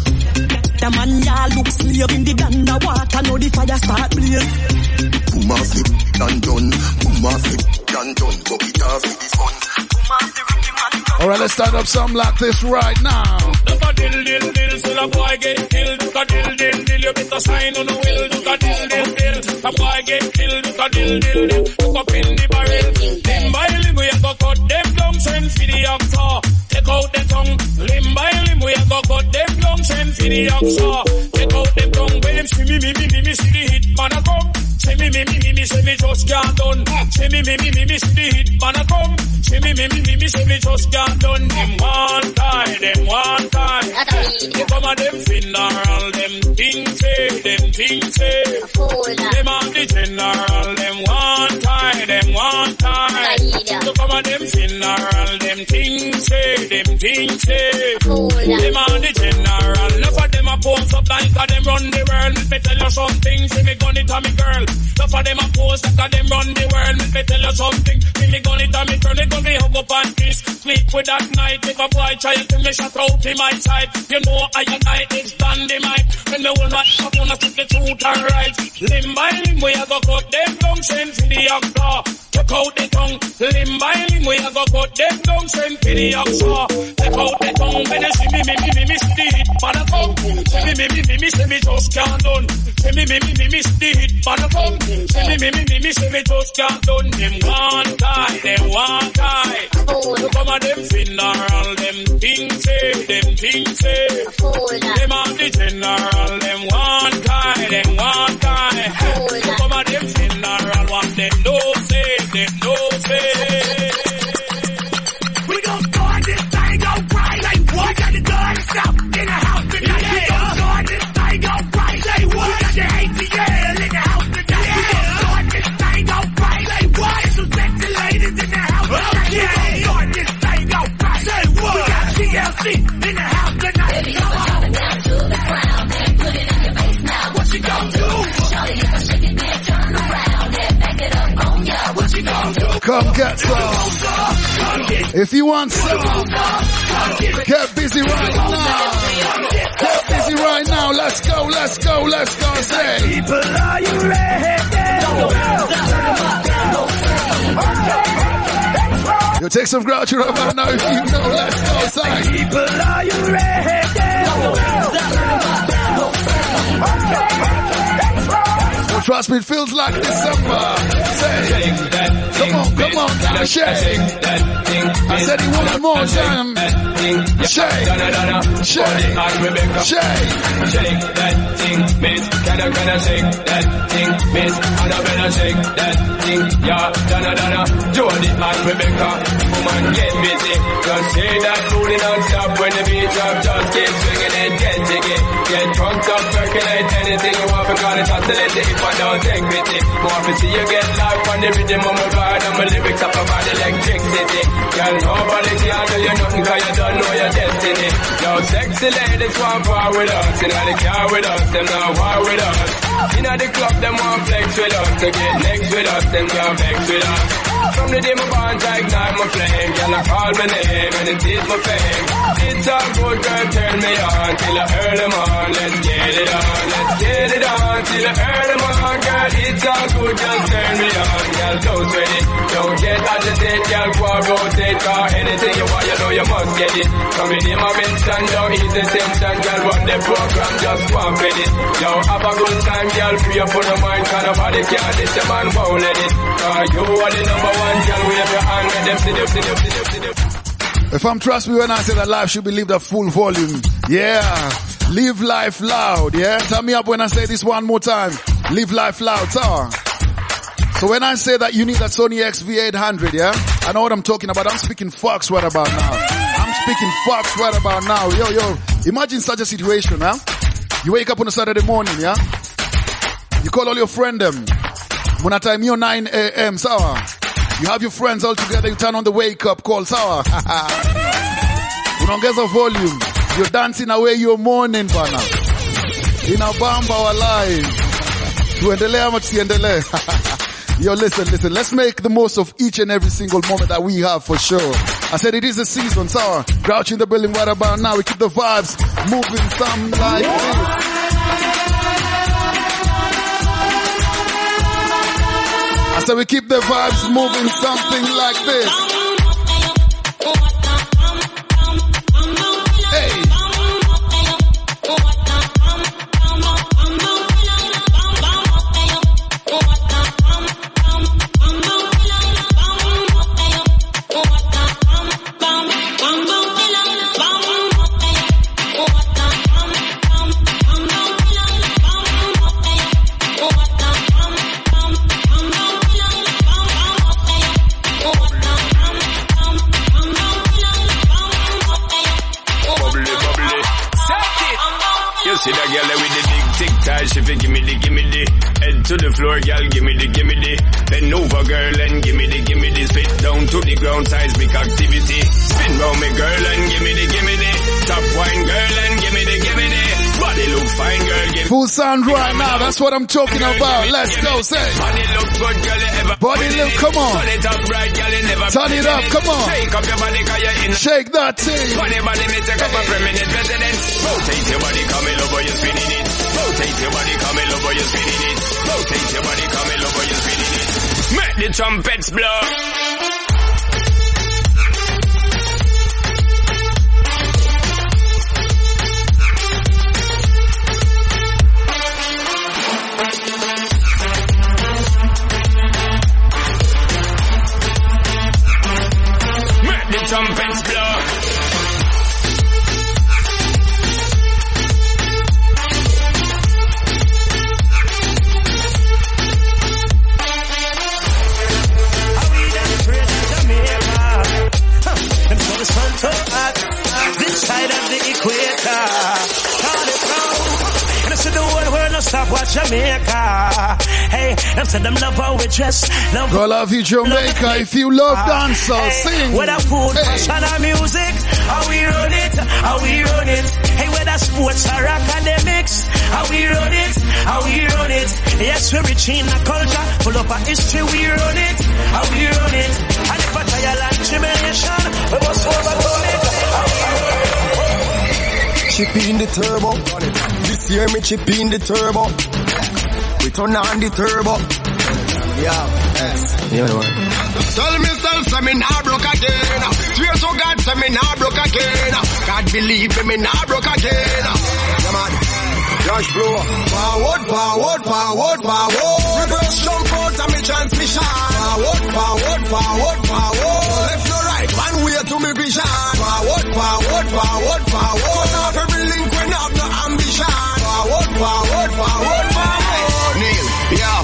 The man ya look slave in the underwater. Now the fire start blaze. Boom off it, done done. Boom off it, done done. Bucket off it, this fun. Boom off the rhythm and done. Alright, let's start up something like this right now. Look a dill dill dill, so the boy get killed. Look a dill dill dill, you better sign on the will. Look a dill dill dill, the boy get killed. Look a dill dill dill, look up in the barrel. Limb by limb, we a go cut them down, send for the oxa. Take out the tongue. Limb by limb, we a go cut them down, send for the oxa. Take out the tongue, when them see me, me, me, me, me, see the hit man a come. Say me, me, me, me, me, say me just can't done. Say me, me, me, me, me, see the hit man a come. Say me, me, me, me, me, say me just can't done. Them one time, them one time. They come a them funeral, them things say, them things say. Them on the general, them one time, them one time. They come a them funeral, them things say, them things say. Them on the general, enough of them a pose up like a them run the world. Let me tell you something, see me gun it on me girl. Enough of them a pose like a them run the world. Let me tell you something, see me gun it on me girl. They gon' be hug up and kiss. Sleep with that night, if a boy try to me shut out in my side. You know I and I is dynamite. When the whole match up on a stick the truth and right. Limb by limb we a go cut them down, send for the oxa. Take out the tongue. Limb by limb we a go cut them down, send for the oxa. Take out the tongue. When they see me, me, me, me, me, see the hit man a come. See me, me, me, me, me, see me just can't done. See me, me, me, me, me, see the hit man a come. See me, me, me, me, me, see me just can't done. Them one guy, them one guy. You come a them funeral, them things say, them things say. Them on the general, them one guy, them one guy. You come a them funeral, one them no say, them no say. We gon' start this thing out right, like what? Got the gun stop in the house tonight. We gon' start this thing out right, like what? We got the A T L in the house tonight. We gon' start this thing out right, like what? Some sexy ladies in the house tonight. We gon' start this thing out right, say what? We got T L C in the house tonight. Baby, come on down to the ground and put it in your face now. What you gon' do? Shawty, if I shake it, then turn around and back it up on ya. What you gon' do? Come get some. If you want some, get busy right now. Get busy right now. Let's go, let's go, let's go. Say. People, are you ready? You take some grouchy right about now if you know. Let's go. Say. People, are you ready? Well, trust me, it feels like December. Say. Come on, come on, now shake. I said it one more time. Shake, shake, shake. Shake that thing, miss. Can I, can I shake that thing, miss? And I better shake that thing, yeah. Donna, Donna, Jody and Rebecca. Woman, get busy. Just say that booty non-stop when the beat drop. Just keep swinging it, get jiggy. Get drunk up, percolate anything you want. Because it's oscillating if I don't take pity. More to see you get life on the rhythm of my body and my lyrics up about electricity. Girl, nobody can do you nothing cause you don't know your destiny. Yo, sexy ladies want war with us. You know the car with us, them not war with us. You know the club, them want flex with us. To get next with us, them can't vex with us. From the day my bond, I ignite my flame. Girl, I call my name and it is my fame. It's all good, girl, turn me on till I earn them on. Let's get it on, let's get it on till I earn them on. Girl, it's all good, just turn me on. Girl, don't sweat it, don't get agitated. Girl, go and rotate, cause anything you want, you know you must get it. Come in my mention, don't ease the tension. Girl, run the program, just one with it. Yo, have a good time, girl, free up for the mind. Cause nobody can't this, the man won't let it. Cause you are the number one, girl, wave your hand. Let them see them, see them, see them, see them. If I'm trust me when I say that life should be lived at full volume. Yeah. Live life loud. Yeah. Turn me up when I say this one more time. Live life loud. So, so when I say that you need that Sony X V eight hundred, yeah, I know what I'm talking about. I'm speaking Fox right about now. I'm speaking Fox right about now. Yo, yo. Imagine such a situation, huh? You wake up on a Saturday morning, yeah? You call all your friends them. When I time you nine a.m. sour. You have your friends all together, you turn on the wake up call, sour. Unaongeza volume. You're dancing away your morning, bana. Inabamba walai. Tuendelee ama tusiendelee. Yo, listen, listen. Let's make the most of each and every single moment that we have for sure. I said it is a season, sour. Grouch in the building right about now. We keep the vibes moving, something like this. So we keep the vibes moving, something like this. Hey. See that girl with the big tic tac, she fi gimme the, gimme the. Head to the floor, girl, gimme the, gimme the. Bend over, girl, and gimme the, gimme the. Spit down to the ground, seismic activity. Spin round me, girl, and gimme the, gimme the. Top wine, girl, and gimme the, gimme the. Body look fine, girl, gimme. Full sound right now, that's what I'm talking about. Let's go, say. Body look good, girl, you ever. Body look, come on. Turn it up right, girl, you never. Turn it up, come on. Shake up your body, cause you're in. Shake that thing. Funny body, me take up a permanent residence. Rotate your body, come in over, you're spinning it. Rotate your body, come in over, you're spinning it. Rotate your body, come in over, you're spinning it. Make the trumpets blow. Make the trumpets blow. This side of the equator, turn it round. And I said the whole world no stop watch Jamaica. Hey, them said them love how we dress. Love God love you, Jamaica. Love if you love dancehall, hey, sing. Whether food, hey, fashion or music, how we run it, how we run it. Hey, whether sports or academics, how we run it, how we run it. Yes, we're rich in a culture, full of a history, we run it, how we run it. And if I trial and tribulation, we must overcome it. Chip in the turbo. This year me chip in the turbo. We turn on the turbo. Yeah, yes. You know what? Tell me, tell say me nah broke again. Swear to God, say me nah broke again. God believe me, me nah broke again. Yeah, man. Rush blow. Forward, forward, forward, forward. Reverse jump out of me transmission. Forward, forward, forward, forward. Left no right, one way to me vision. Forward, forward, forward, forward. Cut off every link when I have no ambition. Forward, forward, forward, forward. Neil, yeah,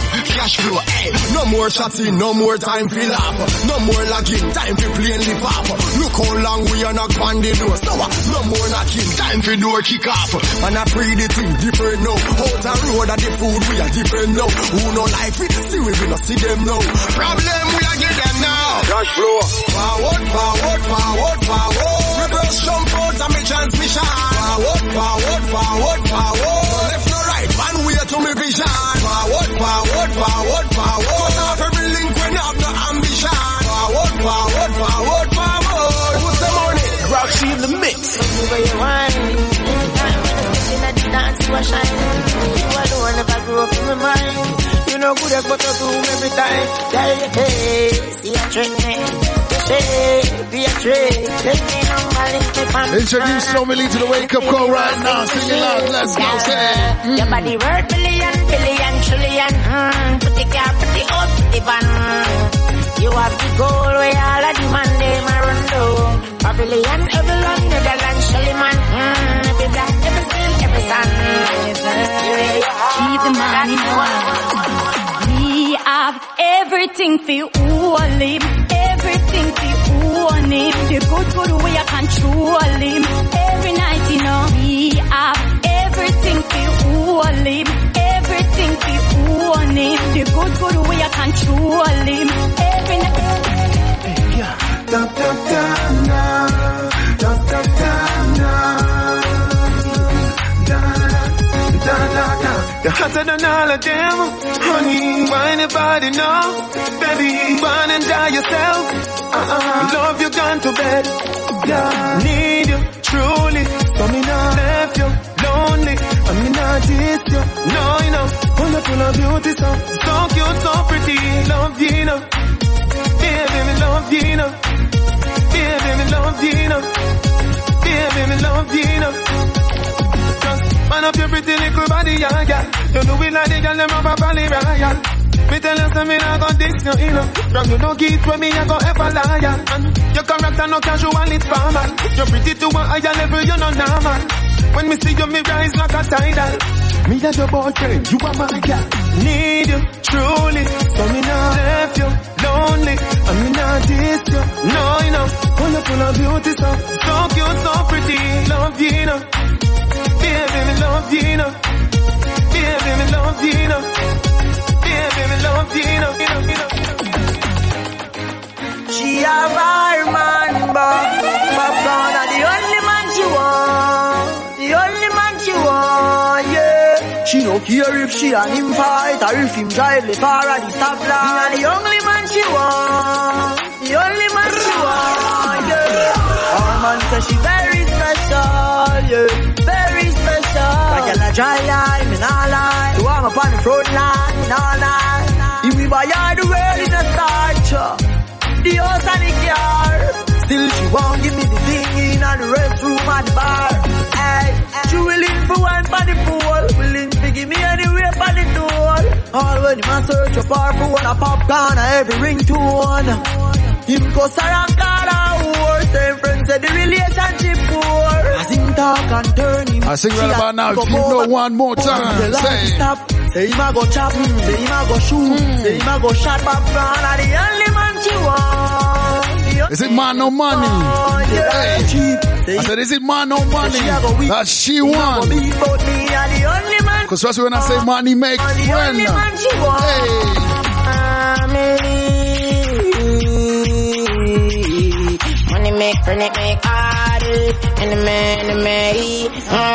cash flow. Hey, no more chatting, no more time for laugh. No more lagging, time for plain live off. Look how long we are knock on the door. So uh, no more knocking, time for door kick off. And I pray the thing different now. Out the road and the food we are different now. Who no like it, see we will not see them now. Problem we are get them now. Cash flow. Forward, forward, forward, forward. Reverse jump out and me transmission. Forward, forward, forward, forward. No left, no right, one way to me vision. Forward, forward, forward, forward. Cut off every link when you have no ambition. Forward, forward, forward, forward. Who's the money? Roxy in the mix. Where you want? In the dance, you are shining. You alone never grew up in my mind. You know good at what I do every time. Tell you, hey, see a trick, hey, be a trick. Take me on my link, me pants. Introduce Normally to the wake up call right now. Sing it loud, let's go, say it. Mm. Your body worth billion, billion, trillion. Mm. Put the car, put the out, put the van. You have the goal where all of the man, they my run down. Babylon, Babylon, Netherlands, Shaliman. Mm. Every black, every steel, every sun. Keep the money now. We have everything for all him. Everything for all him. The good, good way I control him. Every night, you know. We have everything for all him. Everything for all him. The good, good way I control him. Every night. Da da da na, da da da na. You're hotter than all of them, honey. Why anybody know? Baby, run and die yourself. Uh-uh. Love you gone to bed. Yeah. Need you, truly. So me not left you lonely. I me not diss you. No, you know. Full of, full of beauty, so, so cute, so pretty. Love you, know. Baby, me love you, know. Baby, me love you, know. Baby, me love you, know. Man up your pretty little body, yeah, yeah. You do it like the girl, them up a valley royal. Me tell you something, I got this, you know. From you don't get with me, I go ever liar. And your character no casual, it's formal. You're pretty to a higher level, you're not normal. When me see you, me rise like a tidal. Me as your boyfriend, you are my girl. Need you, truly. So me not left you lonely. And me not diss you. No, you know. Full of, full of beauty, so, so cute, so pretty. Love you, you know. Baby, me love you, know. Baby, me love you, know. Baby, me love you, know. She a our man, but Popcorn are the only man she want. The only man she want, yeah. She no care if she and him fight or if him drive the car at the top line. The only man she want. The only man she want, yeah. Our man says she very special, yeah. Very special. Like a dry line, me nah lie. You want me upon the front line, me nah lie. If we buy all the world in a starch, the house and the car. Still she won't give me the thing in and the restroom and the bar. Hey, she willing for one for the pool, willing to give me anywhere for the tool. All when you must search for for one a popcorn or every ringtone. Him go Sarangara war, same friends said the relationship poor. As him talk and turn him. I sing right about now, if you know one more time, say stop. Say him a go chop, say him a go shoot, mm. say him a go shot back front. And the only man she want. Is it man or money? Oh, yeah. Hey, cheap. I said, is it man or money? That she want. Cause trust me when I say money make friend. Hey. Money make friend, it make hard. And the man, the man.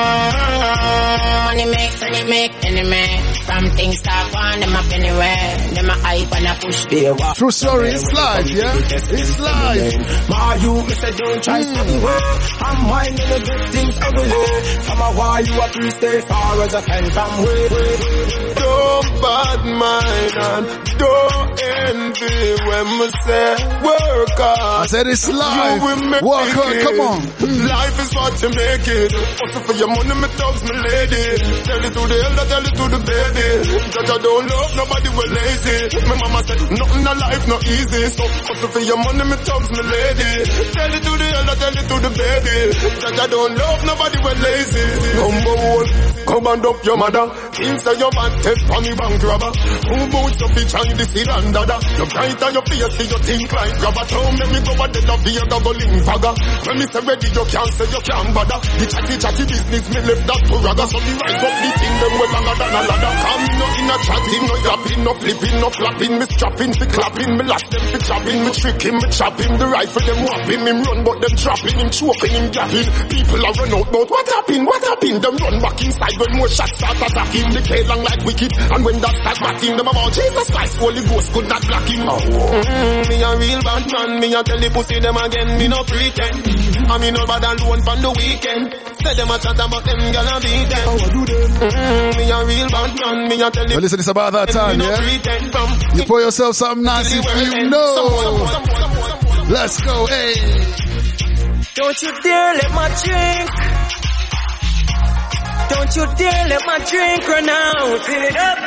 Money make friend, it make enemy. From things start on them up anywhere. Them a hype and a push there. True story, it's live, yeah? It's live. My you, Mister Don't try to be way. I'm minding to get things ugly. From a while you a three stay far as a pen from way. Don't bad mind and don't envy when we say work hard. I said it's live. Work hard, come on. Mm. Life is what you make it. Also for your money, me thugs, me lady. Tell it to the elder, tell it to the baby. Judge, I don't love nobody, we're lazy. My mama said, nothing in life, not easy. So, hustle for your money, me thugs, me lady. Tell it to the elder, tell it to the baby. Judge, I don't love nobody, we're lazy. Number one, come and up your mother. Things that your man take on the bank robber. Who boots up the child, this is under that. You bright on your face, see you think like grabber. Don't make me go a dead of the other go fagger. When me say ready, you can't say you can't bother. The chatty chatty business, me left that to ragga. So me rise up the thing, them well longer than a ladder. Come no in a chatting, no yapping, no flipping, no flapping. Me strapping, me clapping, me lash them, me chopping, me tricking, me chopping. The rifle them whopping, him run but them trapping, him choking, him gapping. People are run out, but what happened, what happened? Them run back inside when more shots start attacking. The K long like wicked, and when that start batting, them about Jesus Christ, Holy Ghost could not block him. Oh. Mm-hmm, me a real bad man, me a tell the pussy them again, me no pretend. I me no bad alone from the weekend. Say them a chat about them gonna beat them. How I do them? Mm-hmm, me a real bad man, me a tell the well, listen, it's about that time, yeah? No you pour yourself something nice if you know. Let's go, hey. Don't you dare let my drink. Don't you dare let my drink run out. Fill it up.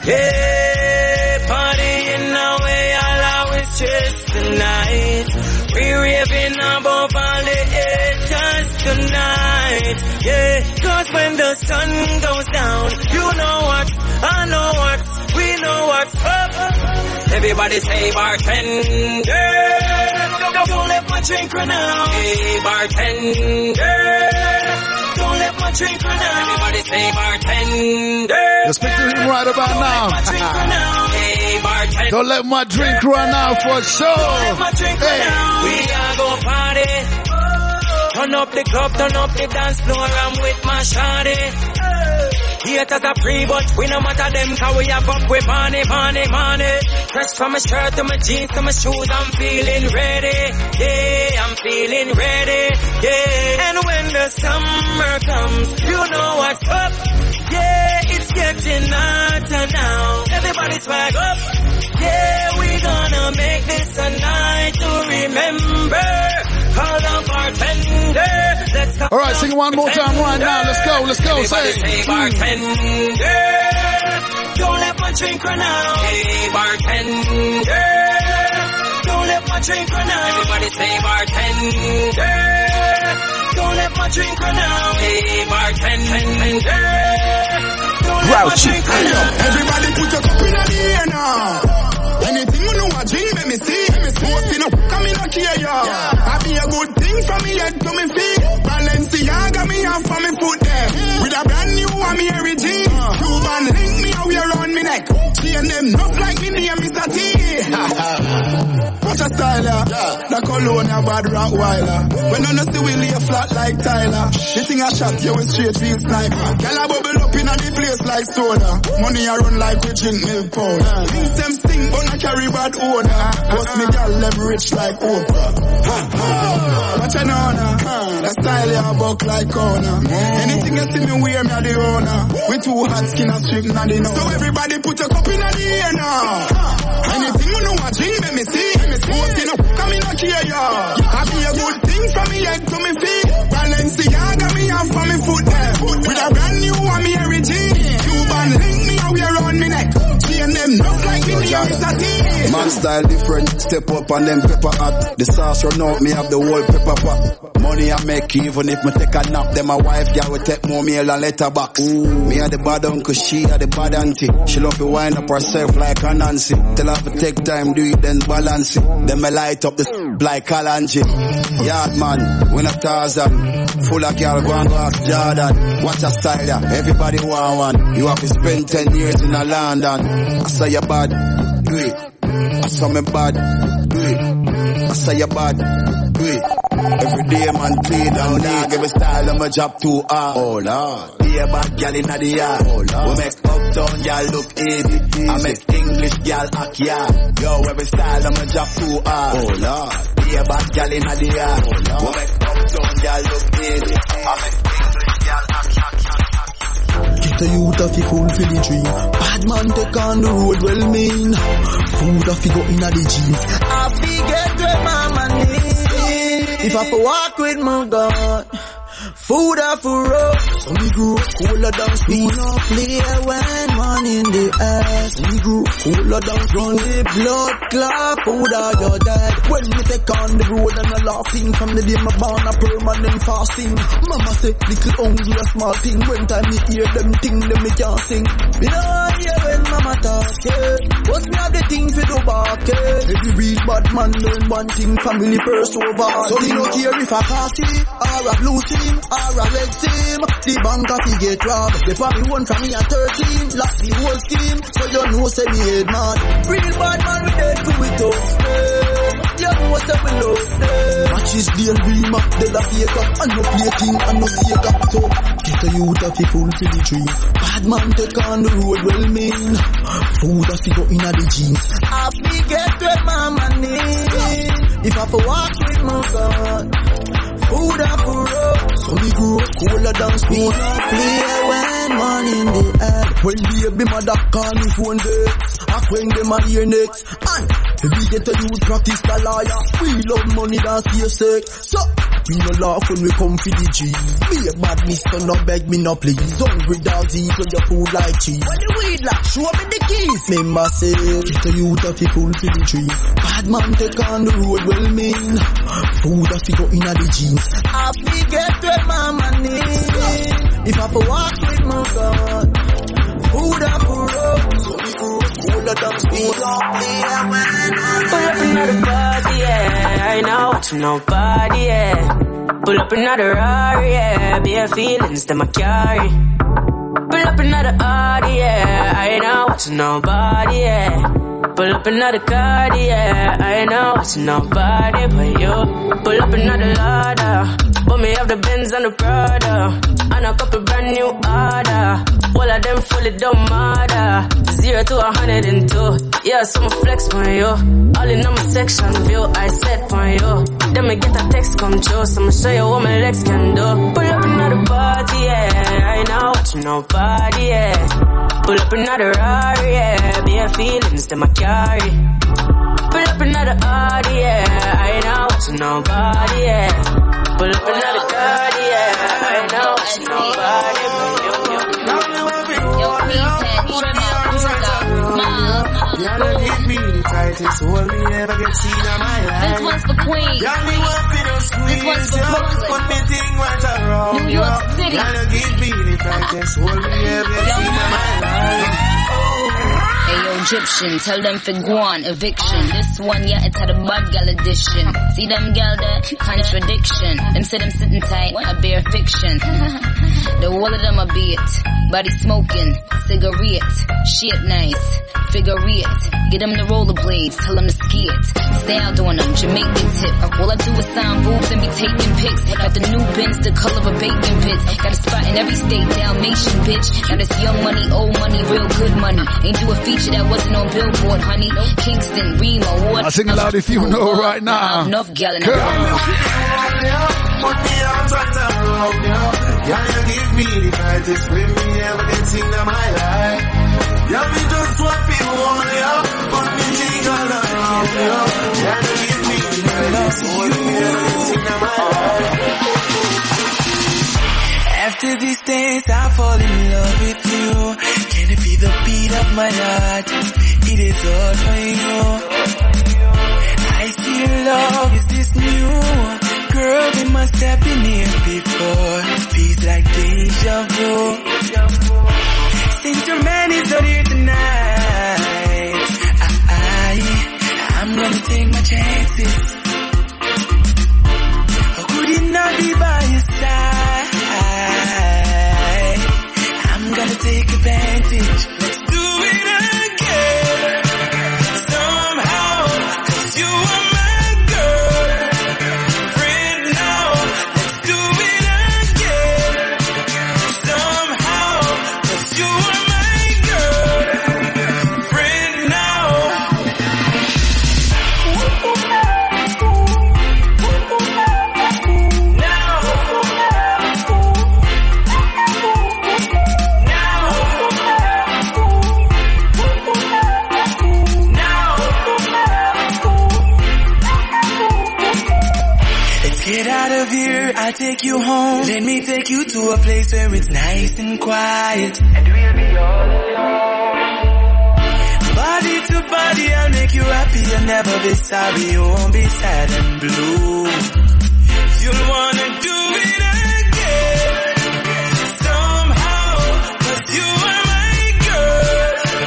Yeah, partying away, I'll always chase tonight. We raving above all the haters tonight. Yeah, cause when the sun goes down, you know what, I know what, we know what's up. Everybody say bartender. Don't let my drink run out. Hey, bartender. Don't let my drink run out. Everybody say bartender. You speak to him right about now. Hey, bartender. Don't let my drink run out for sure. Don't let my drink hey. run out. We are go party. Turn up the club, turn up the dance floor. I'm with my shawty. Haters are free, but we no matter them, cause we have up with money, money, money. Fresh from my shirt to my jeans to my shoes, I'm feeling ready. Yeah, I'm feeling ready. Yeah, and when the summer comes, you know what's up. Yeah, it's getting hotter now. Everybody swag up. Yeah, we gonna make this a night to remember. Call the bartender. Let's go. All right, sing one more time right now. Let's go, let's go. Everybody say, say bartender. Don't let my drink run out. Hey, bartender. Don't let my drink run out. Everybody say bartender. Don't let my drink run out. Hey, bartender. Don't let my drink run out. Everybody put your cup in the air now. Anything you know I drink, let me see. Most in a come in a care, yeah. I be a good thing from me head to me feet. Balenciaga me off from me foot there. With a brand new one, me Harry G. Cuban link me a wear around me neck. She and them not like me name Mister T. What a style, yeah. The cologne a bad Rottweiler. When I know see we lay flat like Tyler. The thing I shot you with straight real sniper. Girl a bubble up in a the place like soda. Money I run like we drink milk powder. Things them stink but I carry bad odor. Bust me girl leverage like Oprah. What you know now? The style ya buck like corner. Anything you see me wear me a the owner. We two hot skin a strip na the know. So everybody put your cup in a the air now. Anything you know I drink let me see. Most in a come in a care ya. I be a good thing from me head to me feet. Balenciaga me off from me foot there. With a brand new one me Harry G. Cuban link me a wear around me neck. She and them not like me name Mister T. Man style different, step up and them pepper hot. The sauce run out, me have the whole pepper pot. Money I make even if me take a nap. Then my wife girl will take more meal and letterbox. Me a the bad uncle, she a the bad auntie. She love to wind up herself like a Nancy. Tell her to take time, do it then balance it. Then me light up the like Kalanji. Yard man, win a Tarzan. Full of girl, go and go ask Jordan. Watch a style ya, everybody want one. You have to spend ten years in a London. I say you bad, do it. I saw me bad, do it. I say you bad, do it. Every day man clean down there. Give a style on my job too hard. Oh Lord. Be a bad girl in the yard. Oh Lord. We make uptown girl look easy. I make English girl act yard. Yo, every style on my job too hard. Oh Lord. Be a bad girl in the yard. Oh Lord. We make uptown girl look easy. I make English girl act yard. Get a youth of the cool for the dream. Bad man take on the road well mean. Food of the go in the jeans. I forget where my money. If I for walk with my God, food off for road. So we grew cooler down speed. No play when one in the air. So we grew cooler down run the blood clot. Food are your dad. When we take on the road and a laughing from the day my born a permanent fasting. Mama say little hungry a small thing. When time me hear them ting them me can't sing. Me know hear when mama talk, yeah. What's me have the thing for the back, yeah. Every real bad man learn one thing, family first over all. So we don't care if a coffee, or a blue team, or a red team. The bank coffee get robbed. They probably won from me at thirteen. Lost the whole scheme, so you know say me head man. Real bad man we dead to it up, you know say we love them. Matches deal real up, they la fake up. And no play king, and no Sega. So get a youth of the full for the dream. Bad man take on the road, well mean. Food has to go in the jeans. I forget where mama need. If I for walk with my God, food I for up. So me grow up cooler than spoon. Play when man in the air. When baby mother call me phone dead. I when them a hear next. And if we get a youth practice the lawyer. We love money that's your sake. So we no laugh when we come for the G. Be a bad mister, no beg me no please. Hungry dogs eat on your food like cheese. When the weed like show me the keys. Remember say, get a youth of the full for the tree. Bad man take on the road, well mean. Food has to go in the jeans. I forget where mama need. If I for walk with my God, food I for up. So we go cooler than speed. Pull up another party, yeah. I ain't not watching nobody, yeah. Pull up another Rari, yeah. Bare feelings that I carry. Pull up another Audi, yeah. I ain't not watching nobody, yeah. Pull up another card, yeah. I ain't not watching nobody but you. Pull up another Lada. But me have the Benz and the Prada. And a couple brand new order. All of them fully don't matter. Zero to a hundred and two. Yeah, so I'ma flex on you. All in on my section view, I set on you. Then me get a text come true, so I'ma show you what my legs can do. Pull up another party, yeah. I ain't not watching nobody, yeah. Pull up another Rari, yeah. Bare feelings that I carry. Pull up another Audi, yeah. I ain't not watching nobody, yeah. Pull up another card, yeah. I ain't not watching nobody but you. Yo, please head, trim up, smile. Y'all give me the tightest hold me ever get seen in my life. This one's for Queens. Y'all me want me to squeeze. This one's for Brooklyn. Put me thing right around. New York City. Y'all give me the tightest hold me ever get seen in my life. Ayo, Egyptian, tell them for guan, eviction. This one, yeah, it's had a bad gal edition. See them gal there? Contradiction. Them say them sitting tight, a bare fiction. The wall of them a beat. Body smoking, cigarette. Shit nice, figure it. Get them the rollerblades, tell them to ski it. Stay out doing them, Jamaican tip. All I do is sign boobs and be taking pics. Got the new Benz, the color of bacon bits. Got a spot in every state, Dalmatian bitch. Now this young money, old money, real good money. Ain't do a feature that wasn't on Billboard, honey. Kingston, Remo, what? I sing aloud if you know right now. Enough gal in Put me arms right around you. Yeah, you give me the tightest ring me ever get seen in my life. Yeah, me just want to hold you. Put me thing all around you. Yeah, you give me the tightest ring me ever get seen in my life. After these days, I fall in love with you. Can it be the beat of my heart? It is all for you. I see love is this new. Girl, we must have been here before. Feels like deja vu. Since your man is not here tonight, I, I'm gonna take my chances. Or could it not be by your side? I'm gonna take advantage. Let's do it again. Somehow, 'cause you are my girl. Friend now, let's do it again. Somehow, 'cause you are my girl. Friend now. Get out of here, I'll take you home. Let me take you to a place where it's nice and quiet. And we'll be all alone. Body to body, I'll make you happy. You'll never be sorry, you won't be sad and blue. You'll wanna do it again. Somehow, 'cause you are my girl.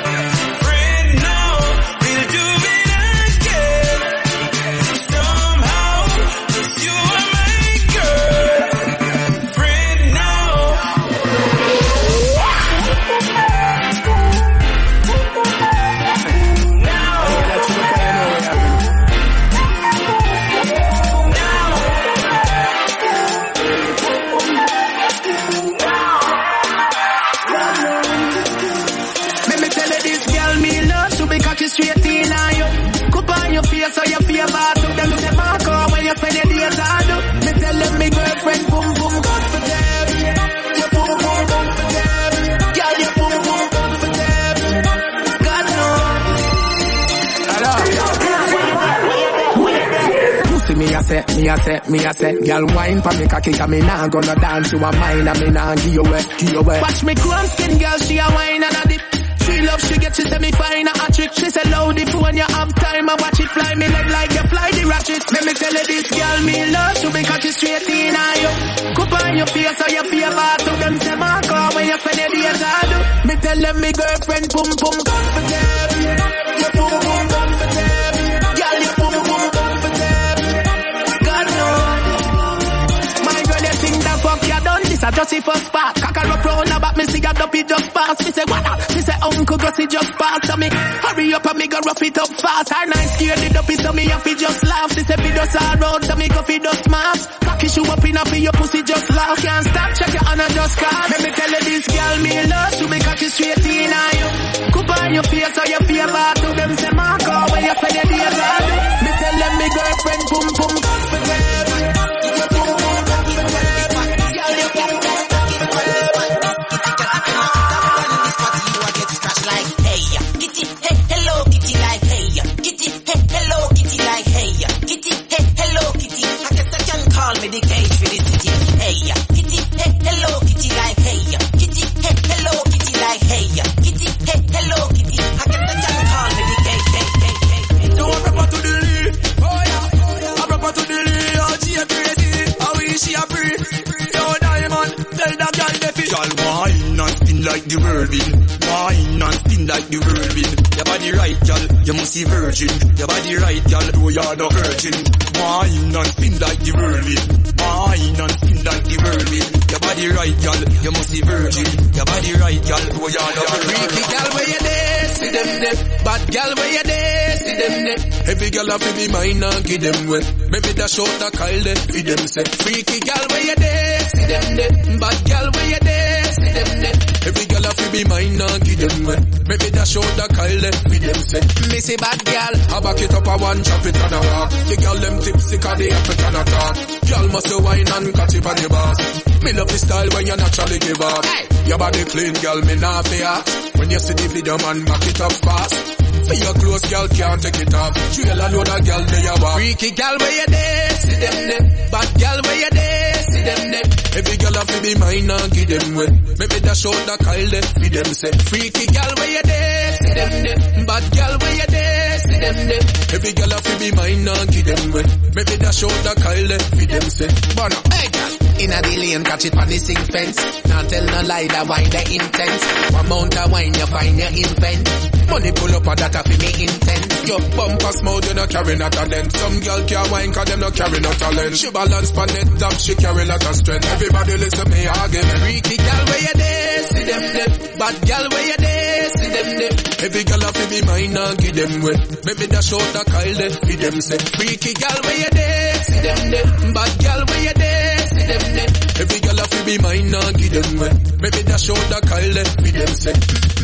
see me a say, me a say, me a say. Girl wine pa me cocky, cause me nah gonna dance to a mine and me nah give you away, give you away. Watch me chrome skin girl, she a wine and a dip. She love, she get, she say me fine a trick. She say loud if when you have time, I watch it fly me leg like you fly the ratchet. Let me tell you this girl, me love to be cocky straight in on you. Cup on your face or your favor to them say mark out when you spend your days I do. Me tell them me girlfriend boom boom comfortable. You boom boom comfortable. Girl you boom boom comfortable. God knows. My girl you think that fuck you done this I just see first part. Cocker up round about me cigar up it just pass. Me say what up? Me say uncle Gussie just pass. So me hurry up and me go rough it up fast. Her nice scared it up so me have to just laugh. She say be just all round so me go fi just smash. Cocky shoe up in a fi your pussy just laugh. Can't stop check your honor just cast. Let me tell you this girl me love to me cocky straight in on you. Cup on your face or your favor to them say mark out when you spend your days I do. Me tell them me girlfriend boom boom comfortable. You boom boom comfortable. Girl you boom boom like hey, kitty, hey, hello, kitty, like hey, kitty, hey, hello, kitty, like hey, kitty, hey, hello, kitty. I guess I can call me the cage for the city. Hey, kitty, hey, hello, kitty, like hey, kitty, hey, hello, kitty, like hey, kitty, hey, hello, kitty. I guess I can call me the cage, cage, cage, cage. So I proper to the lead, oh yeah, I proper to the lead, oh she a crazy, how is she a free? Yo diamond, tell that girl the fish. Girl wine and spin like the whirlwind. Wine and spin like the whirlwind. Your body right, girl, you must be virgin. Your body right, girl, though you're no virgin. Wine and spin like the whirlwind. Wine and spin like the whirlwind. Your body right, girl, you must be virgin. Your body right, girl, though you're no virgin. Freaky girl, where you there? See them there. Bad girl, where you there? See them there. Every girl have to be mine and give them way. Maybe that short that Kyle there, feed them say. Freaky girl, where you there? See them there. Bad girl, where you there? See them there. Every girl have to be mine and give them way. Maybe that show that Kyle left with them say. Me say bad girl, I back it up a one, chop it on a walk. The girl them tipsy cause they have it on a talk. Girl must do wine and catch it on the boss. Me love the style when you naturally give up. Hey. Your body clean, girl, me not fear. When you see the video man, back it up fast. For your clothes, girl, can't take it off. Trail a load of girl, they you walk. Freaky girl, where you there? See them there. Bad girl, where you there? See them there. Every girl have to be mine and give them way. Maybe that show that Kyle there, for them say. Freaky girl, where you there? See them there. Bad girl, where you there? See them there. Every girl have to be mine and give them way. Maybe that show that Kyle there, for them say. Bono, hey girl. In a billion, catch it on the sink fence. Now tell no lie, that wine the intense. One amount of wine you find you invent. Money pull up a data for me intent. Your bumper smooth, you no carry not a dent. Some girl can't wine cause them no carry no talent. She balance pan it top, she carry lot of strength. Everybody listen me argument. Freaky girl where you there, see them there. Bad girl where you there, see them there. Every girl have to be mine and give them way. Maybe that show that Kyle there, for them say. Freaky girl where you there, see them there. Bad girl where you there, see them there. Every girl have to be mine and give them way. Maybe that show that Kyle there, for them say.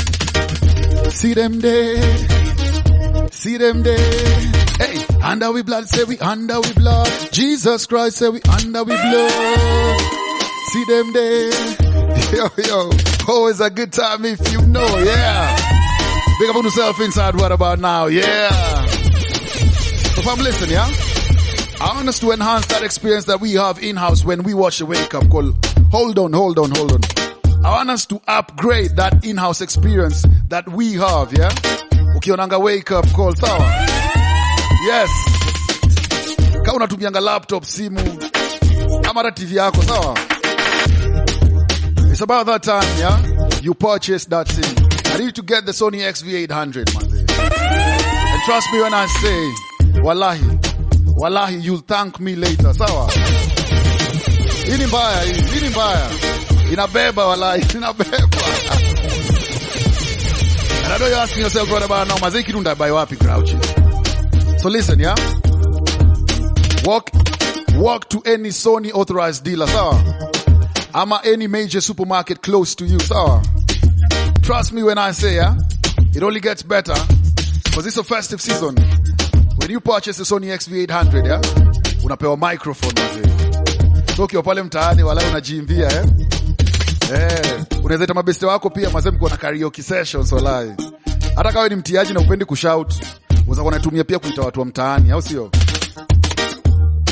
See them there, see them there. Hey, under we blood, say we under we blood. Jesus Christ, say we under we blood. See them there. Yo, yo, always a good time if you know, yeah. Big up on yourself inside, what about now, yeah. So fam, listen, yeah. I want us to enhance that experience that we have in-house when we watch the wake up call. Hold on, hold on, hold on. I want us to upgrade that in-house experience that we have, yeah? Ukionanga wake up call, sawa? Yes. Kama unatumianga laptop, simu, ama hata T V yako, sawa? It's about that time, yeah? You purchase that thing. I need to get the Sony X V eight hundred, man. And trust me when I say, wallahi, wallahi, you'll thank me later, sawa? Ini mbaya, ini mbaya. Inabeba wallahi, inabeba. And I know you're asking yourself, what about now? Mazeki dunda buy wapi Grouchy? So listen, yeah? Walk, walk to any Sony authorized dealer, sawa? Ama any major supermarket close to you, sawa? Trust me when I say, yeah? It only gets better. Because it's a festive season. When you purchase the Sony X V eight hundred, yeah? Unapewa microphone, mazee. So ukiwa pale mtaani, wala unajiimbia, eh? Eh, unaweza ita mabeste wako pia mazee mko na karaoke sessions walai. Hata kama ni mtiaji na upendi kushout, unaweza kunatumia pia kuita watu wa mtaani, au sio?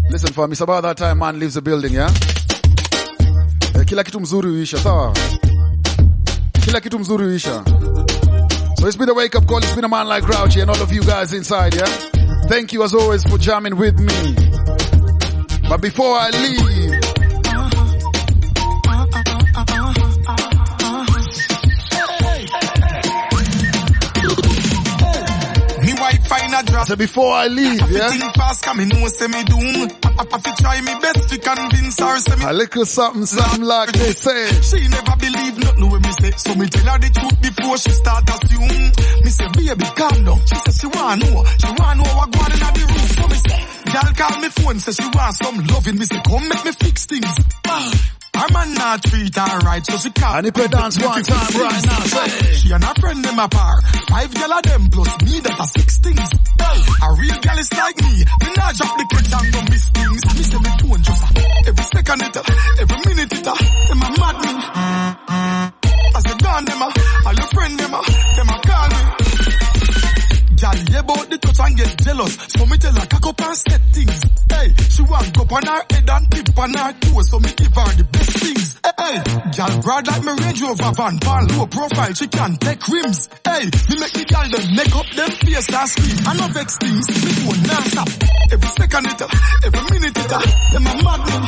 Listen for me, it's about that time man leaves the building, yeah? Kila kitu mzuri uisha, sawa? Kila kitu mzuri uisha. So it's been a wake-up call, it's been a man like Grouchy and all of you guys inside, yeah? Thank you as always for jamming with me. But before I leave, so before I leave, yeah? A little something, something like this, say. She never believe nothing when me say. So me tell her the truth before she start assume. Me say, baby, calm down. She say she want know. She want know what going on in the room. So me say, girl call me phone, say she want some loving. Me say, come make me fix things. Her man not treat her right, so she can't. And if you dance one time right now, say. She and her friend them apart. Five girl of them plus me that are six things. A real girl is like me. Me not drop the kick down from miss things. Me say me phone just a, every second it a, every minute it a. Them a mad me. As you gone them a, all your friend them a, them a call me. Girl, hear about the touch and get jealous. So me tell her cock up and set things. Hey, she want go up on her head and tip on her toes. So me give her the best things. Hey, hey. Girl, broad like me Range Rover van, pan low profile, she can take rims. Hey, me make the girl them make up them face and scream. I no vex things, me phone non stop. Every second it a, every minute it a, them a mad me.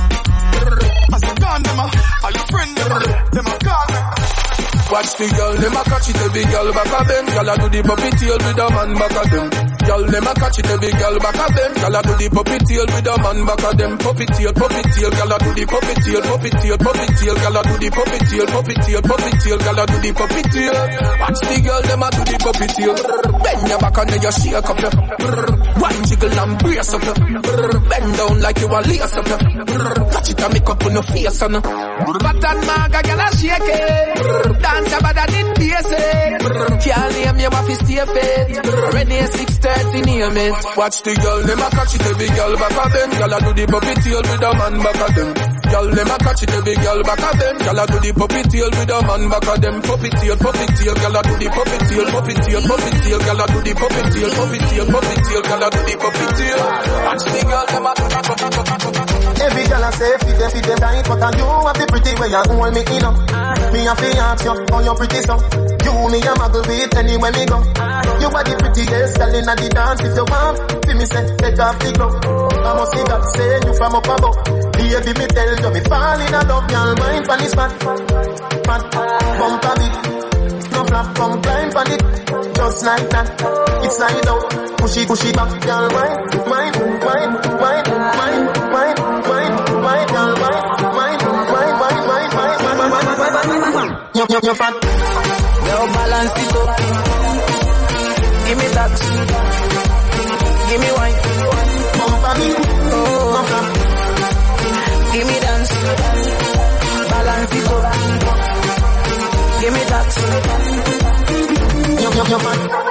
As I gone them a, all your friend them a, them a call me. Watch the girl, them a catch it, every girl back of them. Girl a do the puppy tail with a man back of them. Girl, them a catch it, every girl back of them. Girl a do the puppy tail with a man back of them. Puppy tail, puppy tail, girl a do the puppy tail, puppy tail, puppy tail, girl a do the puppy tail, puppy tail, puppy tail, girl a do the puppy tail. Watch the girl, them a do the puppy tail. Bend your back and then you shake up your. One jiggle and brace up your. Bend down like you a lace up your. Catch it and make up on your face on. Fat and maga, girl a shake it. Dance about that in B S A. Can't name you, have to stay fit. Ready six thirty near me. Watch the girl, them a catch it, every girl back of them. Girl a do the puppy tail with a man back of them. Girl, them a catch it, every girl back of them. Girl a do the puppy tail with a man back of them. Puppy tail, puppy tail, girl a do the puppy tail, puppy tail, puppy tail, girl a do the puppy tail, puppy tail, puppy tail, girl a do the puppy tail. Watch the girl, them a do the puppy tail. Every girl I say, feed them, feed them tight, but you have the pretty way you hold me in up. Me a fi ask you, how you pretty so. You me a muggle with anywhere me go. You are the prettiest girl inna the dance. If you want, see me say, take off the glove. I must see that say you from up above. Baby, me tell you, me fall in a love, girl, mind for this man. Man, bump a bit, no flap, come climb on it. Just like that, it's slide out. Push it, push it back, girl, mind, mind, mind, mind, mind, mind, mind, mind, girl, mind, mind, mind, mind, mind, mind, mind, mind, mind, you, you, you fat. Now balance it up. Give me that. Give me wine. Bump a bit, no flap. Give me dance. Balance it up. Give me that. You, you, you fat.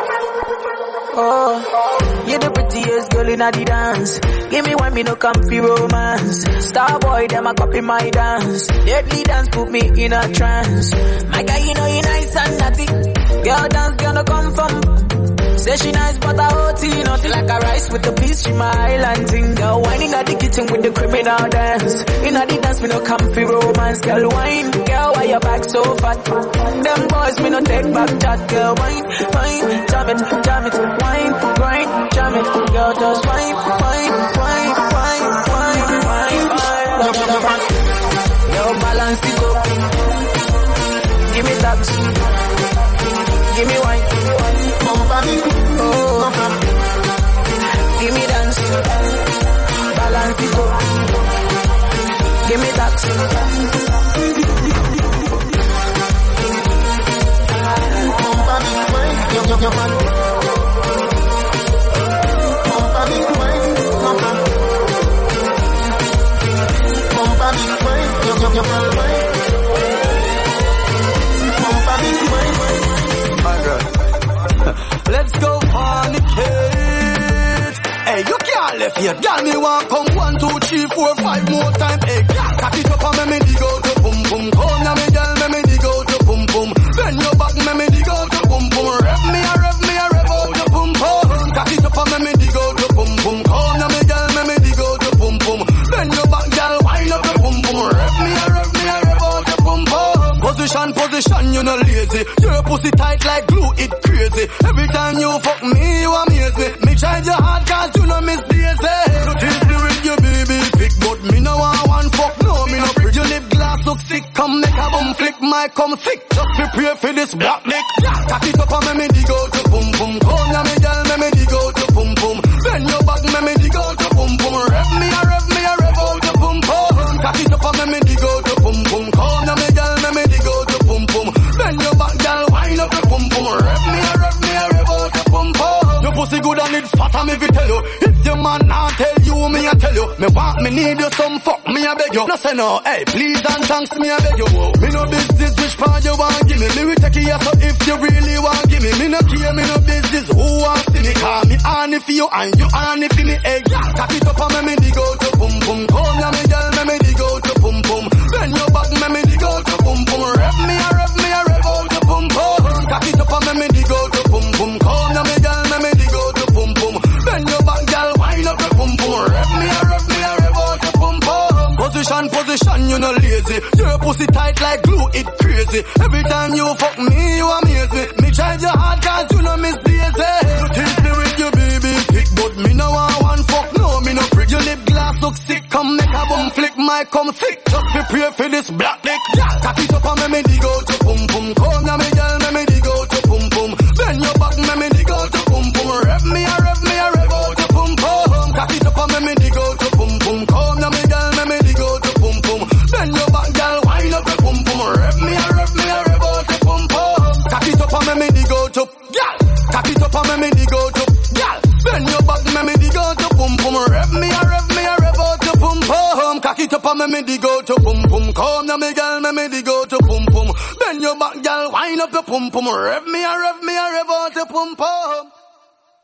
Oh, you're the prettiest girl in the dance. Give me one, me no comfy romance. Star boy, them a copy my dance. Deadly dance put me in a trance. My guy, you know you nice and naughty. Girl dance gonna come from. Say she nice but I O T. Nothing like a rice with the peas, she my island thing. Girl whining at the kitchen with the criminal dance. In a the dance, me no comfy romance. Girl wine, girl why your back so fat? Them boys, me no take back chat. Girl wine, wine, jam it, jam it. Wine, grind, jam it. Girl just wine, wine, wine, wine, wine, wine, wine. Love, love, love. Girl balance it up. Give me that. Give me wine. Bump a bit. Oh. Give me dance. Balance it up. Give me that. Bump a bit, wine. Yo, yo, yo, man. Bump a bit, wine. No, no. Bump a bit, wine. Yo, yo, yo, man, wine. Bump a bit, wine, wine. Let's go fornicate. Hey, you can't left here. Girl, me want come one, two, three, four, five more time. Hey, girl, cock it up and me me dig out your boom boom. Come now, me girl, me me dig out your boom boom. Bend your back, me me dig out your boom boom. Rev me a rev me a rev out your boom boom. Cock it up and me me dig out your boom boom. Come now, me girl, me me dig out your boom lazy. Your pussy tight like glue, it crazy. Every time you fuck me, you amaze me. Me try your hard cause you know miss daisy. So tease me with your baby pick, but me no want one fuck, no me no prick. Your lip glass look sick, come make a bum flick, my come thick. Just prepare for this black dick. Cock it up and me me dig out your boom boom. Come now me girl, me me dig out your boom boom. Bend your back, me me dig out your boom boom. Rev me a rev me a rev out your boom boom. Cock it up and me me dig out your boom boom. Come now me girl, me me dig out your boom boom. Bend your back, girl, wind up your boom boom. Rev me a rev me a rev out your boom boom. Your pussy good and it's fat, and me fi tell you. If your man not tell you, me a tell you. Me want, me need you some fuck, me a beg you. No say no, hey, please and thanks, me a beg you. Me no business which part you want give me. Me will take you so if you really want give me. Me no care, me no business who want see me. Call me on if you and you on if me. Hey, cock it up and me me dig out your boom boom. Come now me girl, me me dig out your boom boom. Bend your back, me me dig out your boom boom. Rev me a rev me a rev out your boom boom. Cock it up and me me dig out your boom boom. Come now me girl, me me dig out your boom boom. Bend your back, girl, wind up your boom boom. Rev me a rev me a rev out your boom boom. Position, position, you no lazy. Your pussy tight like glue, it crazy. Every time you fuck me, you amaze me. Me try your hard cause you know miss daisy. You tease me with your baby pick, but me no want one fuck, no me no prick. Your lip glass look sick, come make a bum flick, my come thick. Just prepare for this black dick. Cock it up and me me dig out your boom boom. Come now me girl, me me dig out your boom boom. Bend your back, me me dig out your boom boom. Rev me a rev me a rev out your boom boom. Cock it up and me me dig out your boom boom. Come now me girl, me me dig out your boom boom. Bend your back, girl, wind up your boom boom. Rev me a rev me a rev out your boom boom. Cock it up and me me dig out your, girl. Cock it up and me me dig out your, girl. Bend your back, me me dig out your boom boom. Rev me a rev me a rev out your boom boom. Cock it up and me me dig out your boom boom. Come now me girl, me me dig out your boom boom. Bend your back, girl, wind up your boom boom. Rev me a rev me a rev out your boom boom.